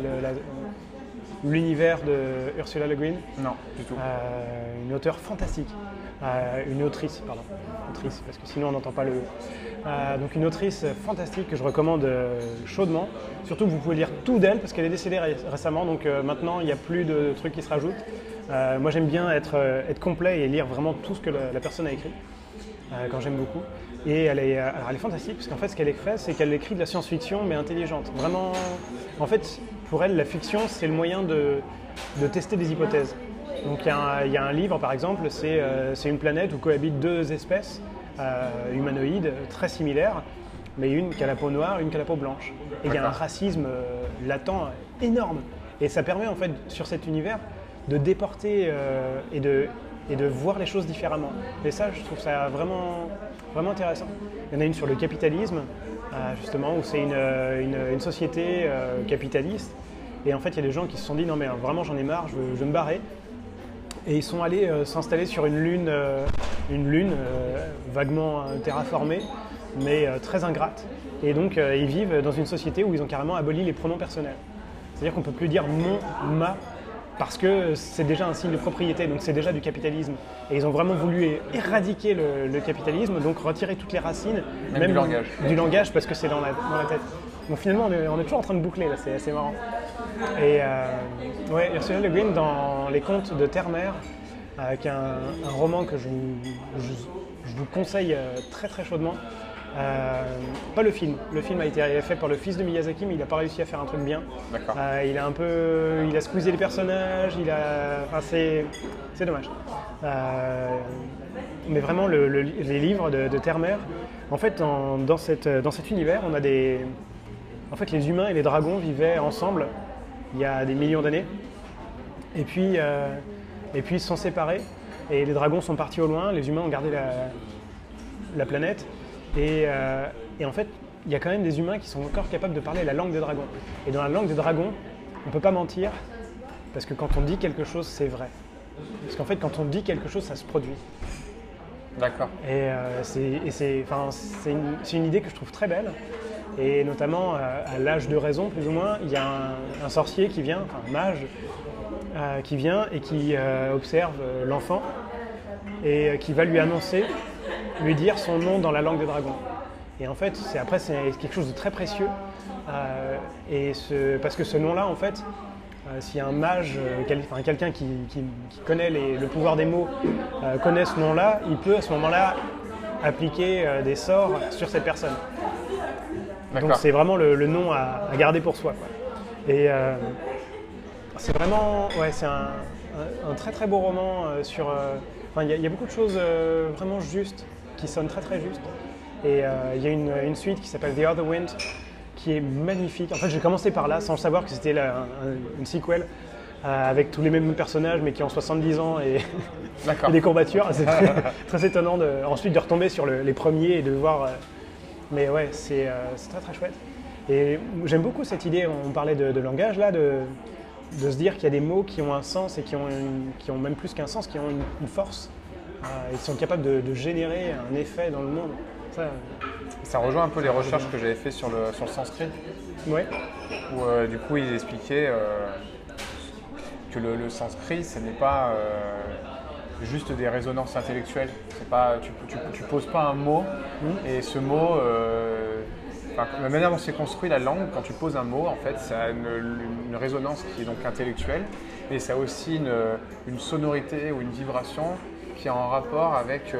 l'univers de Ursula Le Guin. Non, du tout. Une auteure fantastique. Une autrice, pardon. Autrice, parce que sinon on n'entend pas le E. Donc une autrice fantastique que je recommande chaudement. Surtout que vous pouvez lire tout d'elle parce qu'elle est décédée récemment, donc maintenant il n'y a plus de trucs qui se rajoutent. Moi j'aime bien être complet et lire vraiment tout ce que la personne a écrit, quand j'aime beaucoup. Et elle est fantastique parce qu'en fait ce qu'elle fait, c'est qu'elle écrit de la science-fiction mais intelligente. Vraiment, en fait, pour elle, la fiction c'est le moyen de tester des hypothèses. Donc il y a un livre par exemple, c'est une planète où cohabitent deux espèces humanoïdes très similaires, mais une qui a la peau noire, une qui a la peau blanche. Et il y a un racisme latent énorme. Et ça permet en fait sur cet univers de déporter et de voir les choses différemment. Et ça, je trouve ça vraiment, vraiment intéressant. Il y en a une sur le capitalisme, justement, où c'est une société capitaliste. Et en fait, il y a des gens qui se sont dit « Non mais vraiment, j'en ai marre, je veux me barrer ». Et ils sont allés s'installer sur une lune vaguement terraformée, mais très ingrate. Et donc, ils vivent dans une société où ils ont carrément aboli les pronoms personnels. C'est-à-dire qu'on ne peut plus dire « mon »,« ma », parce que c'est déjà un signe de propriété, donc c'est déjà du capitalisme. Et ils ont vraiment voulu éradiquer le capitalisme, donc retirer toutes les racines, Même du langage. Parce que c'est dans la tête. Donc finalement, on est toujours en train de boucler, là, c'est assez marrant. Et Ursula Le Guin, dans Les Contes de Terre-Mer, qui est un roman que je vous conseille très très chaudement, Pas le film. Le film a été fait par le fils de Miyazaki, mais il n'a pas réussi à faire un truc bien. D'accord. Il a squeezé les personnages, c'est dommage. Mais vraiment, les livres de Termer, en fait, dans cet univers, on a en fait, les humains et les dragons vivaient ensemble il y a des millions d'années. Et puis ils se sont séparés et les dragons sont partis au loin, les humains ont gardé la planète. Et en fait, il y a quand même des humains qui sont encore capables de parler la langue des dragons. Et dans la langue des dragons, on ne peut pas mentir, parce que quand on dit quelque chose, c'est vrai. Parce qu'en fait, quand on dit quelque chose, ça se produit. D'accord. Et c'est une idée que je trouve très belle. Et notamment, à l'âge de raison, plus ou moins, il y a un sorcier qui vient, un mage, qui vient et qui observe l'enfant et qui va lui annoncer, lui dire son nom dans la langue des dragons. Et en fait, c'est quelque chose de très précieux. Parce que ce nom-là, en fait, si un mage, quelqu'un qui connaît le pouvoir des mots, connaît ce nom-là, il peut à ce moment-là appliquer des sorts sur cette personne. Donc c'est vraiment le nom à garder pour soi, quoi. Et c'est vraiment, c'est un très très beau roman sur. Il y a beaucoup de choses vraiment justes, qui sonnent très très justes. Et il y a une suite qui s'appelle The Other Wind, qui est magnifique. En fait, j'ai commencé par là, sans savoir que c'était une sequel, avec tous les mêmes personnages, mais qui ont 70 ans et, et des courbatures. C'est très étonnant ensuite de retomber sur les premiers et de voir. Mais ouais, c'est très très chouette. Et j'aime beaucoup cette idée, on parlait de langage là, de se dire qu'il y a des mots qui ont un sens et qui ont même plus qu'un sens, qui ont une force. Ils sont capables de générer un effet dans le monde. Ça rejoint un peu les recherches que j'avais fait sur le sanskrit. Ouais. Où du coup ils expliquaient que le sanskrit, ce n'est pas juste des résonances intellectuelles. C'est pas, tu poses pas un mot et ce mot, la manière dont c'est construit la langue, quand tu poses un mot, en fait, ça a une résonance qui est donc intellectuelle, et ça a aussi une sonorité ou une vibration qui est en rapport avec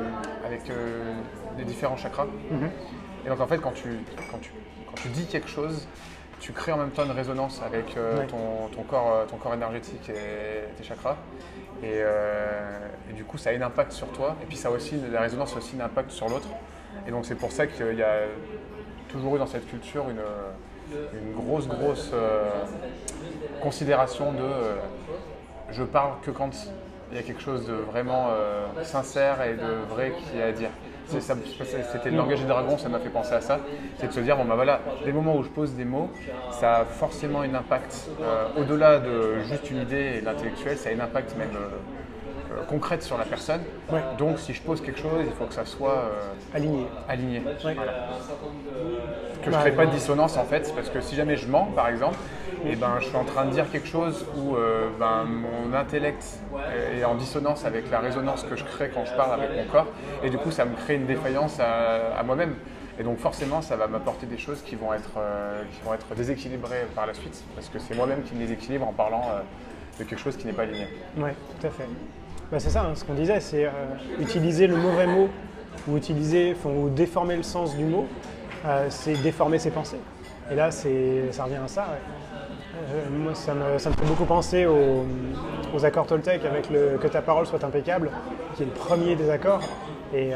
les différents chakras. Et donc en fait, quand tu dis quelque chose, tu crées en même temps une résonance avec ton corps énergétique et tes chakras. Et du coup, ça a un impact sur toi. Et puis la résonance a aussi un impact sur l'autre. Et donc c'est pour ça qu'il y a toujours eu dans cette culture une grosse considération de je parle que quand il y a quelque chose de vraiment sincère et de vrai qui est à dire. C'était le langage des dragons, ça m'a fait penser à ça. C'est de se dire, des moments où je pose des mots, ça a forcément un impact. Au-delà de juste une idée et l'intellectuel, ça a un impact même concret sur la personne. Ouais. Donc si je pose quelque chose, il faut que ça soit aligné. Ouais. Voilà. Que je ne crée pas de dissonance en fait, parce que si jamais je mens par exemple, je suis en train de dire quelque chose où mon intellect est en dissonance avec la résonance que je crée quand je parle avec mon corps, et du coup ça me crée une défaillance à moi-même. Et donc forcément ça va m'apporter des choses qui vont être déséquilibrées par la suite, parce que c'est moi-même qui me déséquilibre en parlant de quelque chose qui n'est pas aligné. Oui, tout à fait. C'est ça, ce qu'on disait, c'est utiliser le mauvais mot ou déformer le sens du mot, c'est déformer ses pensées. Et là, ça revient à ça. Ouais. Moi, ça me fait beaucoup penser aux accords Toltec avec que ta parole soit impeccable, qui est le premier des accords. Et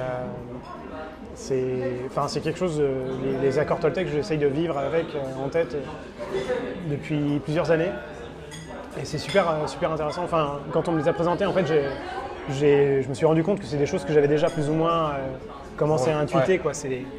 c'est quelque chose, les accords Toltec, j'essaye de vivre avec en tête depuis plusieurs années. Et c'est super intéressant. Enfin, quand on me les a présentés, en fait, je me suis rendu compte que c'est des choses que j'avais déjà plus ou moins commencé à intuiter. Quoi.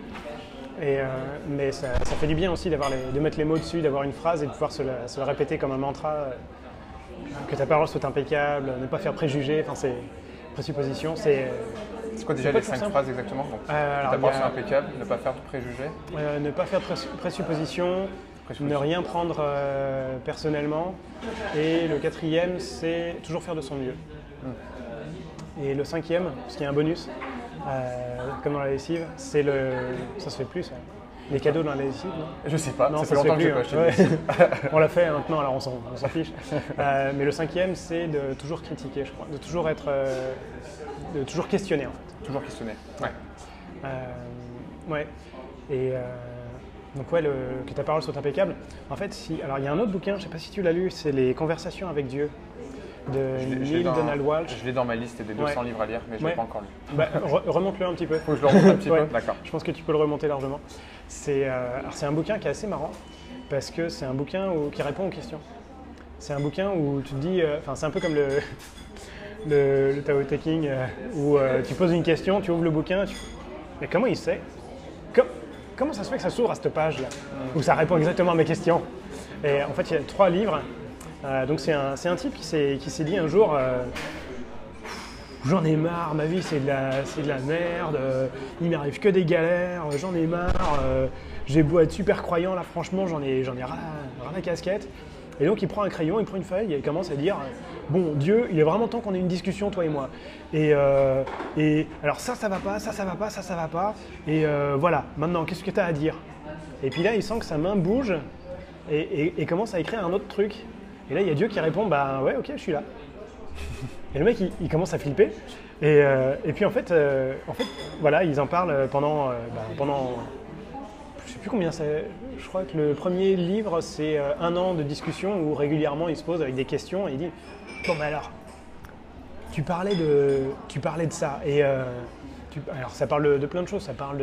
Mais ça fait du bien aussi de mettre les mots dessus, d'avoir une phrase et de pouvoir se la répéter comme un mantra. Que ta parole soit impeccable, ne pas faire préjugés. Enfin, c'est présupposition. C'est quoi déjà les 5 phrases exactement? Donc, ta parole soit impeccable, ne pas faire de préjugés. Ne pas faire de présupposition. Ne rien prendre personnellement. Et le 4e, c'est toujours faire de son mieux. Et le 5e, parce qu'il y a un bonus, comme dans la lessive, c'est ça se fait plus, ça. Les cadeaux dans la lessive, non? Je sais pas, non, ça fait longtemps que je n'ai pas acheté de lessive. On l'a fait maintenant, alors on s'en fiche. Mais le 5e, c'est de toujours critiquer, je crois. De toujours questionner, en fait. Toujours questionner, ouais. Ouais. Et donc ouais, que ta parole soit impeccable. En fait, alors il y a un autre bouquin, je sais pas si tu l'as lu, c'est Les Conversations avec Dieu de Neil Donald Walsh. Je l'ai dans ma liste des 200 livres à lire, mais je ne l'ai pas encore lu. Bah, remonte-le un petit peu. Faut que je le remonte un petit peu. D'accord. Je pense que tu peux le remonter largement. C'est un bouquin qui est assez marrant parce que c'est un bouquin qui répond aux questions. C'est un bouquin où tu te dis, c'est un peu comme le Tao Te Ching où tu poses une question, tu ouvres le bouquin, mais comment il sait? Comment ça se fait que ça s'ouvre à cette page-là où ça répond exactement à mes questions? Et en fait, il y a 3 livres. Donc c'est un type qui s'est dit un jour j'en ai marre, ma vie c'est de la merde, il m'arrive que des galères, j'en ai marre, j'ai beau être super croyant là, franchement j'en ai ras la casquette. Et donc il prend un crayon, il prend une feuille et il commence à dire bon Dieu, il est vraiment temps qu'on ait une discussion toi et moi. Et alors ça va pas, ça va pas, ça va pas. Et voilà, maintenant qu'est-ce que tu as à dire? Et puis là il sent que sa main bouge et commence à écrire un autre truc. Et là il y a Dieu qui répond bah ouais ok je suis là. Et le mec il commence à flipper. Et puis en fait voilà ils en parlent pendant je sais plus combien c'est. Je crois que le premier livre, c'est 1 an de discussion où régulièrement il se pose avec des questions et il dit bon ben alors, tu parlais de ça et alors ça parle de plein de choses, ça parle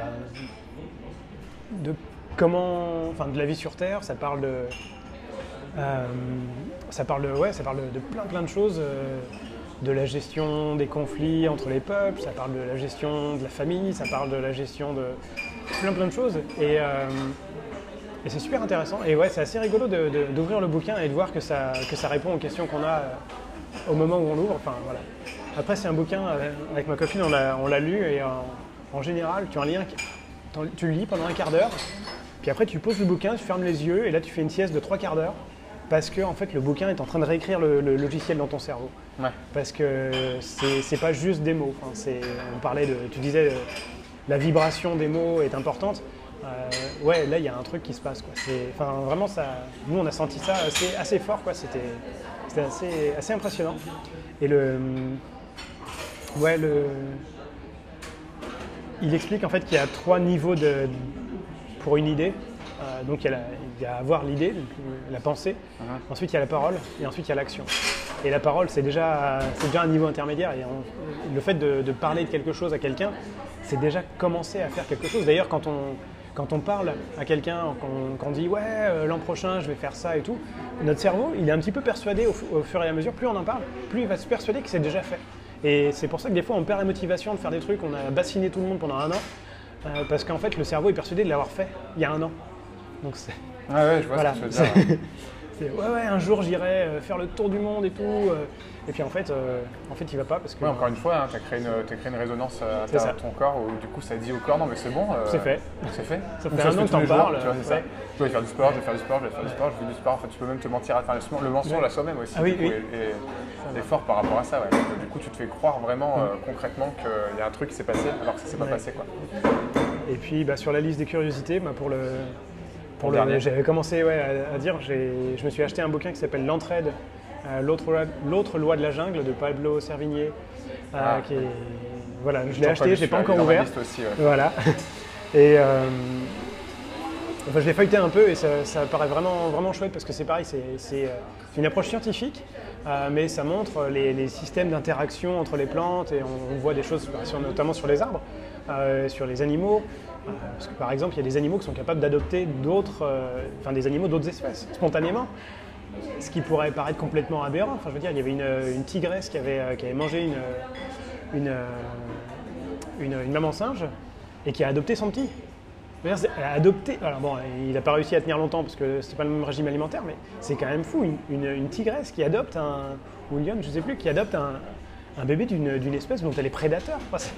de comment, enfin de la vie sur Terre, ça parle de plein de choses, de la gestion des conflits entre les peuples, ça parle de la gestion de la famille, ça parle de la gestion de plein de choses et c'est super intéressant et ouais c'est assez rigolo d'ouvrir le bouquin et de voir que ça répond aux questions qu'on a au moment où on l'ouvre. Enfin voilà. Après c'est un bouquin avec ma copine on l'a lu et en général tu le lis pendant un quart d'heure puis après tu poses le bouquin, tu fermes les yeux et là tu fais une sieste de 3 quarts d'heure parce que en fait le bouquin est en train de réécrire le logiciel dans ton cerveau. Ouais. Parce que c'est pas juste des mots. Enfin, on parlait tu disais la vibration des mots est importante. Ouais, là il y a un truc qui se passe quoi. Enfin vraiment ça. Nous on a senti ça assez fort quoi. C'était assez impressionnant. Et il explique en fait qu'il y a 3 niveaux pour une idée. Donc il y a avoir l'idée, la pensée. Ensuite il y a la parole et ensuite il y a l'action. Et la parole c'est déjà un niveau intermédiaire. Et le fait de parler de quelque chose à quelqu'un, c'est déjà commencer à faire quelque chose. D'ailleurs, quand on parle à quelqu'un, quand on dit « ouais, l'an prochain, je vais faire ça et tout », notre cerveau, il est un petit peu persuadé au fur et à mesure, plus on en parle, plus il va se persuader que c'est déjà fait. Et c'est pour ça que des fois, on perd la motivation de faire des trucs, on a bassiné tout le monde pendant 1 an, parce qu'en fait, le cerveau est persuadé de l'avoir fait il y a 1 an. Donc c'est... Ah ouais, je vois ce que tu veux dire. Ouais, un jour j'irai faire le tour du monde et tout. Et puis en fait il va pas parce que. Ouais, encore une fois, hein, tu as créé une résonance à l'intérieur de ton corps où du coup ça dit au corps non mais c'est bon. C'est fait. C'est fait. Ça fait 1 an que t'en parles. Tu vois, c'est ça. Je vais faire du sport, je vais faire du sport. En fait, tu peux même te mentir à faire le mensonge à soi-même aussi. Ah oui, oui. Et fort par rapport à ça. Ouais. Donc, du coup, tu te fais croire vraiment concrètement qu'il y a un truc qui s'est passé alors que ça s'est pas passé quoi. Et puis sur la liste des curiosités, j'avais commencé à dire, je me suis acheté un bouquin qui s'appelle L'Entraide, l'autre loi de la jungle de Pablo Servigne. Voilà, je l'ai acheté, je l'ai pas encore ouvert. Aussi, ouais. Voilà. Et je l'ai feuilleté un peu et ça paraît vraiment chouette parce que c'est pareil, c'est une approche scientifique, mais ça montre les systèmes d'interaction entre les plantes et on voit des choses notamment sur les arbres, sur les animaux. Parce que par exemple, il y a des animaux qui sont capables d'adopter des animaux d'autres espèces, spontanément. Ce qui pourrait paraître complètement aberrant. Enfin, je veux dire, il y avait une tigresse qui avait mangé une maman singe et qui a adopté son petit. Elle a adopté. Alors bon, il n'a pas réussi à tenir longtemps parce que c'était pas le même régime alimentaire, mais c'est quand même fou. Une tigresse qui adopte ou une lionne, je sais plus, qui adopte un bébé d'une espèce dont elle est prédateur. Enfin,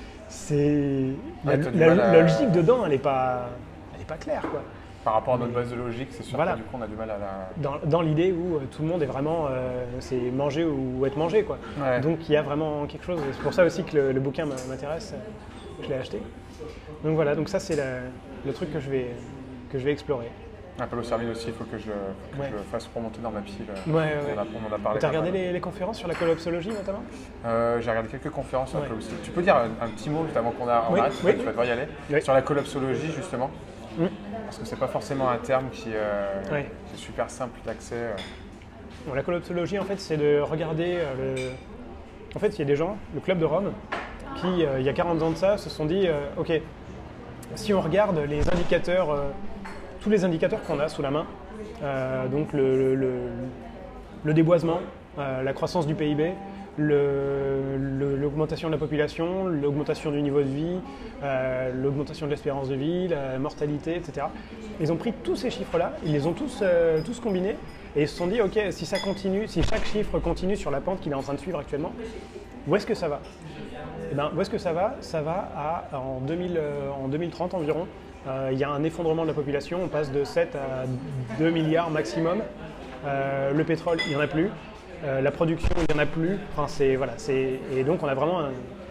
la logique dedans, elle est pas claire, quoi. Par rapport à notre base de logique, c'est sûr que du coup on a du mal à la... Dans l'idée où tout le monde est vraiment... c'est manger ou être mangé, quoi. Ouais. Donc il y a vraiment quelque chose... C'est pour ça aussi que le bouquin m'intéresse. Je l'ai acheté. Donc voilà, donc ça c'est le truc que je vais explorer. Palo Servine aussi, il faut que je le fasse remonter dans ma pile. Ouais. On en a parlé. Tu as regardé les conférences sur la collapsologie notamment? J'ai regardé quelques conférences sur la collapsologie. Tu peux dire un petit mot juste avant qu'on arrête, tu vas devoir y aller, sur la collapsologie justement, parce que c'est pas forcément un terme qui est super simple d'accès. Bon, la collapsologie, en fait, c'est de regarder En fait, il y a des gens, le Club de Rome, qui, il y a 40 ans de ça, se sont dit ok, si on regarde les indicateurs, tous les indicateurs qu'on a sous la main, donc le déboisement, la croissance du PIB, l'augmentation de la population, l'augmentation du niveau de vie, l'augmentation de l'espérance de vie, la mortalité, etc. Ils ont pris tous ces chiffres-là, ils les ont tous combinés et ils se sont dit ok, si ça continue, si chaque chiffre continue sur la pente qu'il est en train de suivre actuellement, où est-ce que ça va? Eh ben, où est-ce que ça va? Ça va en 2030 environ. Il y a un effondrement de la population, on passe de 7 à 2 milliards maximum. Le pétrole, il n'y en a plus. La production, il n'y en a plus. Enfin, et donc on a vraiment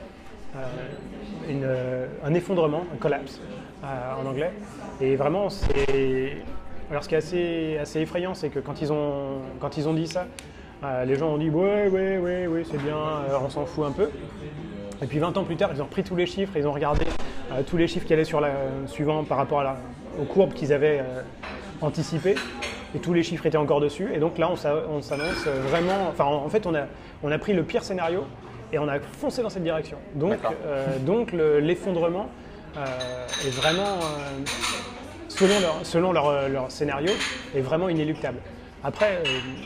un effondrement, un collapse en anglais. Et vraiment, alors ce qui est assez effrayant, c'est que quand ils ont dit ça, les gens ont dit ouais, c'est bien, on s'en fout un peu. Et puis 20 ans plus tard, ils ont repris tous les chiffres, ils ont regardé tous les chiffres qui allaient suivant par rapport aux courbes qu'ils avaient anticipées. Et tous les chiffres étaient encore dessus. Et donc là, on s'annonce vraiment... Enfin, en fait, on a pris le pire scénario et on a foncé dans cette direction. Donc l'effondrement est vraiment, selon leur scénario, est vraiment inéluctable. Après,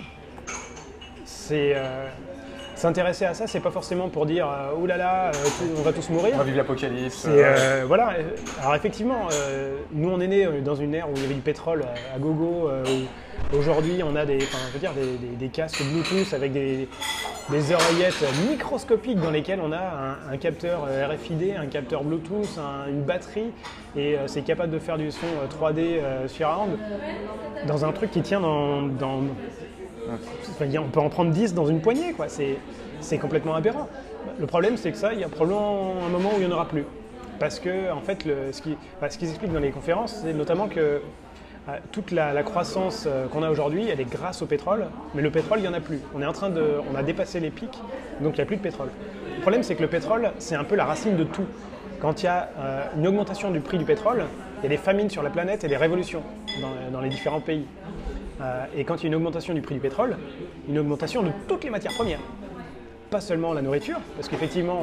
s'intéresser à ça, c'est pas forcément pour dire oh là là, on va tous mourir. On va vivre l'apocalypse. Voilà. Alors effectivement, nous on est nés dans une ère où il y avait du pétrole à gogo. Aujourd'hui, on a des casques Bluetooth avec des oreillettes microscopiques dans lesquelles on a un capteur RFID, un capteur Bluetooth, une batterie, et c'est capable de faire du son 3D surround dans un truc qui tient on peut en prendre 10 dans une poignée, quoi. C'est complètement aberrant. Le problème, c'est que ça, il y a probablement un moment où il n'y en aura plus. Parce que, en fait, ce qu'ils expliquent dans les conférences, c'est notamment que toute la croissance qu'on a aujourd'hui, elle est grâce au pétrole, mais le pétrole, il n'y en a plus. On a dépassé les pics, donc il n'y a plus de pétrole. Le problème, c'est que le pétrole, c'est un peu la racine de tout. Quand il y a une augmentation du prix du pétrole, il y a des famines sur la planète et des révolutions dans les différents pays. Et quand il y a une augmentation du prix du pétrole, une augmentation de toutes les matières premières. Pas seulement la nourriture, parce qu'effectivement,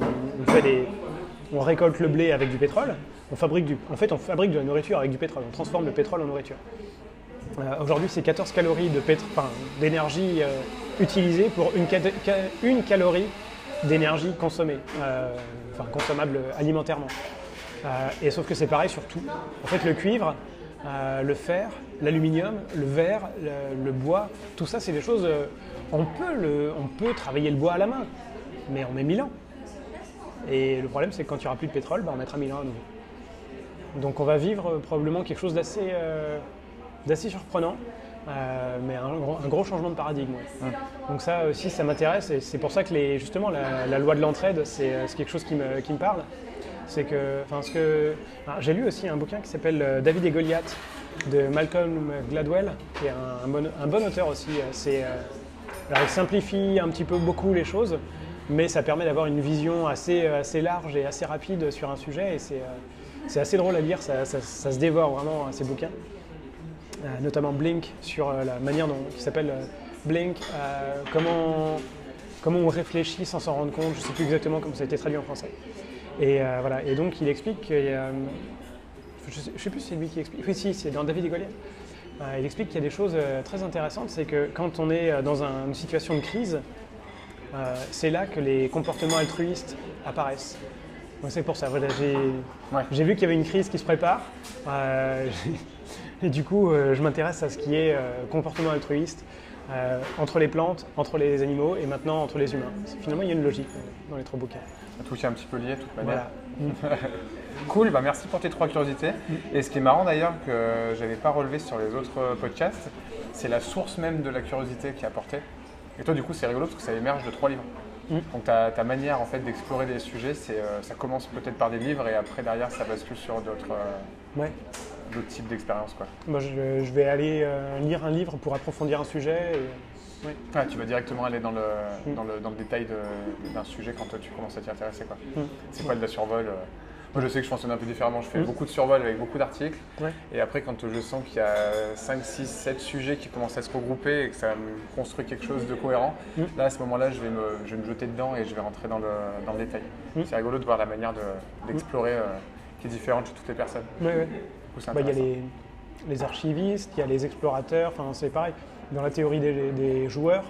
on récolte le blé avec du pétrole, on fabrique de la nourriture avec du pétrole, on transforme le pétrole en nourriture. Aujourd'hui, c'est 14 calories d'énergie utilisée pour une calorie d'énergie consommée, consommable alimentairement. Et sauf que c'est pareil sur tout. En fait, le cuivre, le fer, l'aluminium, le verre, le bois, tout ça, c'est des choses... on peut travailler le bois à la main, mais on met 1000 ans. Et le problème, c'est que quand il n'y aura plus de pétrole, on mettra 1000 ans à nouveau. Donc on va vivre probablement quelque chose d'assez surprenant, mais un gros changement de paradigme. Ouais. Donc ça aussi, ça m'intéresse, et c'est pour ça que justement la loi de l'entraide, c'est quelque chose qui me parle. C'est que, j'ai lu aussi un bouquin qui s'appelle David et Goliath de Malcolm Gladwell, qui est un bon auteur aussi. Alors il simplifie un petit peu beaucoup les choses, mais ça permet d'avoir une vision assez large et assez rapide sur un sujet, et c'est assez drôle à lire, ça se dévore vraiment ces bouquins. Notamment Blink, sur la manière qui s'appelle Blink, comment on réfléchit sans s'en rendre compte, je ne sais plus exactement comment ça a été traduit en français. Et voilà, et donc il explique qu'il y a, je ne sais plus si c'est lui qui explique, oui si, c'est dans David et Goliath. Il explique qu'il y a des choses très intéressantes, c'est que quand on est dans une situation de crise, c'est là que les comportements altruistes apparaissent. Donc c'est pour ça, voilà, j'ai vu qu'il y avait une crise qui se prépare, et du coup je m'intéresse à ce qui est comportement altruiste entre les plantes, entre les animaux et maintenant entre les humains. Finalement il y a une logique dans les trois bouquins. Tout est un petit peu lié de toute manière. Voilà. Cool, merci pour tes 3 curiosités. Et ce qui est marrant d'ailleurs, que je n'avais pas relevé sur les autres podcasts, c'est la source même de la curiosité qui est apportée. Et toi du coup c'est rigolo parce que ça émerge de 3 livres. Donc ta manière en fait d'explorer des sujets, ça commence peut-être par des livres et après derrière ça bascule sur d'autres. Ouais. d'autres types d'expériences, quoi. Moi, je vais aller lire un livre pour approfondir un sujet. Oui. Ah, tu vas directement aller dans le détail d'un sujet quand toi tu commences à t'y intéresser, quoi. C'est pas de la survol. Moi, je sais que je fonctionne un peu différemment. Je fais beaucoup de survol avec beaucoup d'articles. Ouais. Et après, quand je sens qu'il y a 5, 6, 7 sujets qui commencent à se regrouper et que ça me construit quelque chose de cohérent, là, à ce moment-là, je vais me jeter dedans et je vais rentrer dans le détail. C'est rigolo de voir la manière d'explorer qui est différente chez toutes les personnes. Ouais. Du coup, Il y a les archivistes, il y a les explorateurs, enfin, c'est pareil. Dans la théorie des joueurs,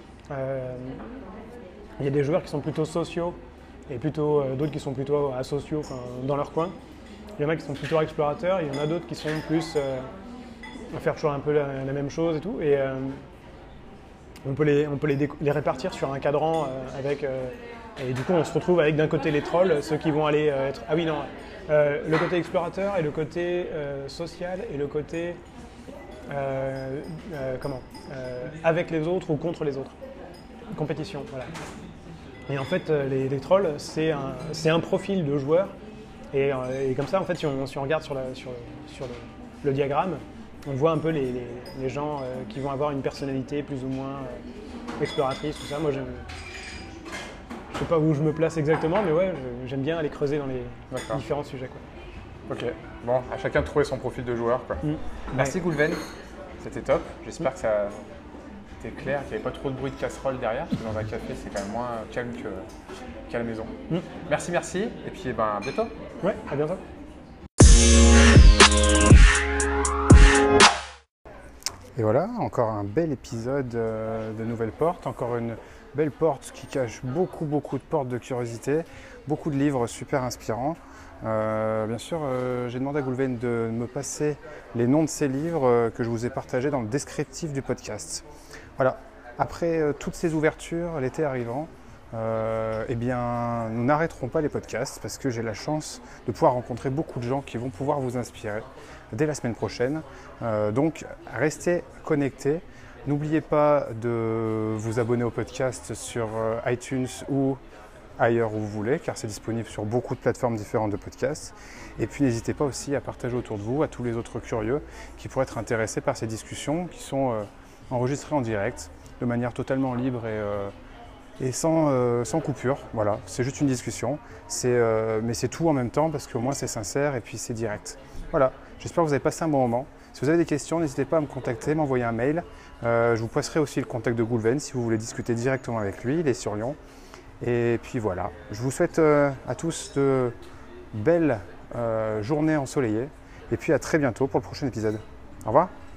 il y a des joueurs qui sont plutôt sociaux et plutôt d'autres qui sont plutôt asociaux, dans leur coin. Il y en a qui sont plutôt explorateurs, il y en a d'autres qui sont plus à faire toujours un peu la même chose et tout. Et on peut les répartir sur un cadran et du coup on se retrouve avec d'un côté les trolls, ceux qui vont aller être... Ah oui non, le côté explorateur et le côté social et le côté avec les autres ou contre les autres. Compétition, voilà. Et en fait, les trolls, c'est un profil de joueur. Et comme ça, en fait, si on regarde sur le diagramme, on voit un peu les gens qui vont avoir une personnalité plus ou moins exploratrice, tout ça. Moi, je sais pas où je me place exactement, mais ouais, j'aime bien aller creuser dans les différents sujets, quoi. Ok, bon, à chacun de trouver son profil de joueur, quoi. Merci Goulven, c'était top. J'espère que ça était clair, qu'il n'y avait pas trop de bruit de casserole derrière, parce que dans un café, c'est quand même moins calme qu'à la maison. Merci, et puis à bientôt. Ouais, à bientôt. Et voilà, encore un bel épisode de Nouvelle Porte, encore une belle porte qui cache beaucoup de portes de curiosité, beaucoup de livres super inspirants. Bien sûr, j'ai demandé à Goulven de me passer les noms de ces livres que je vous ai partagés dans le descriptif du podcast. Voilà, après toutes ces ouvertures, l'été arrivant, eh bien, nous n'arrêterons pas les podcasts parce que j'ai la chance de pouvoir rencontrer beaucoup de gens qui vont pouvoir vous inspirer dès la semaine prochaine. Donc, restez connectés. N'oubliez pas de vous abonner au podcast sur iTunes ou ailleurs où vous voulez, car c'est disponible sur beaucoup de plateformes différentes de podcasts. Et puis n'hésitez pas aussi à partager autour de vous, à tous les autres curieux qui pourraient être intéressés par ces discussions qui sont enregistrées en direct, de manière totalement libre et sans coupure. Voilà, c'est juste une discussion, mais c'est tout en même temps parce qu'au moins c'est sincère et puis c'est direct. Voilà, j'espère que vous avez passé un bon moment. Si vous avez des questions, n'hésitez pas à me contacter, m'envoyer un mail. Je vous passerai aussi le contact de Goulven si vous voulez discuter directement avec lui, il est sur Lyon. Et puis voilà, je vous souhaite à tous de belles journées ensoleillées et puis à très bientôt pour le prochain épisode. Au revoir.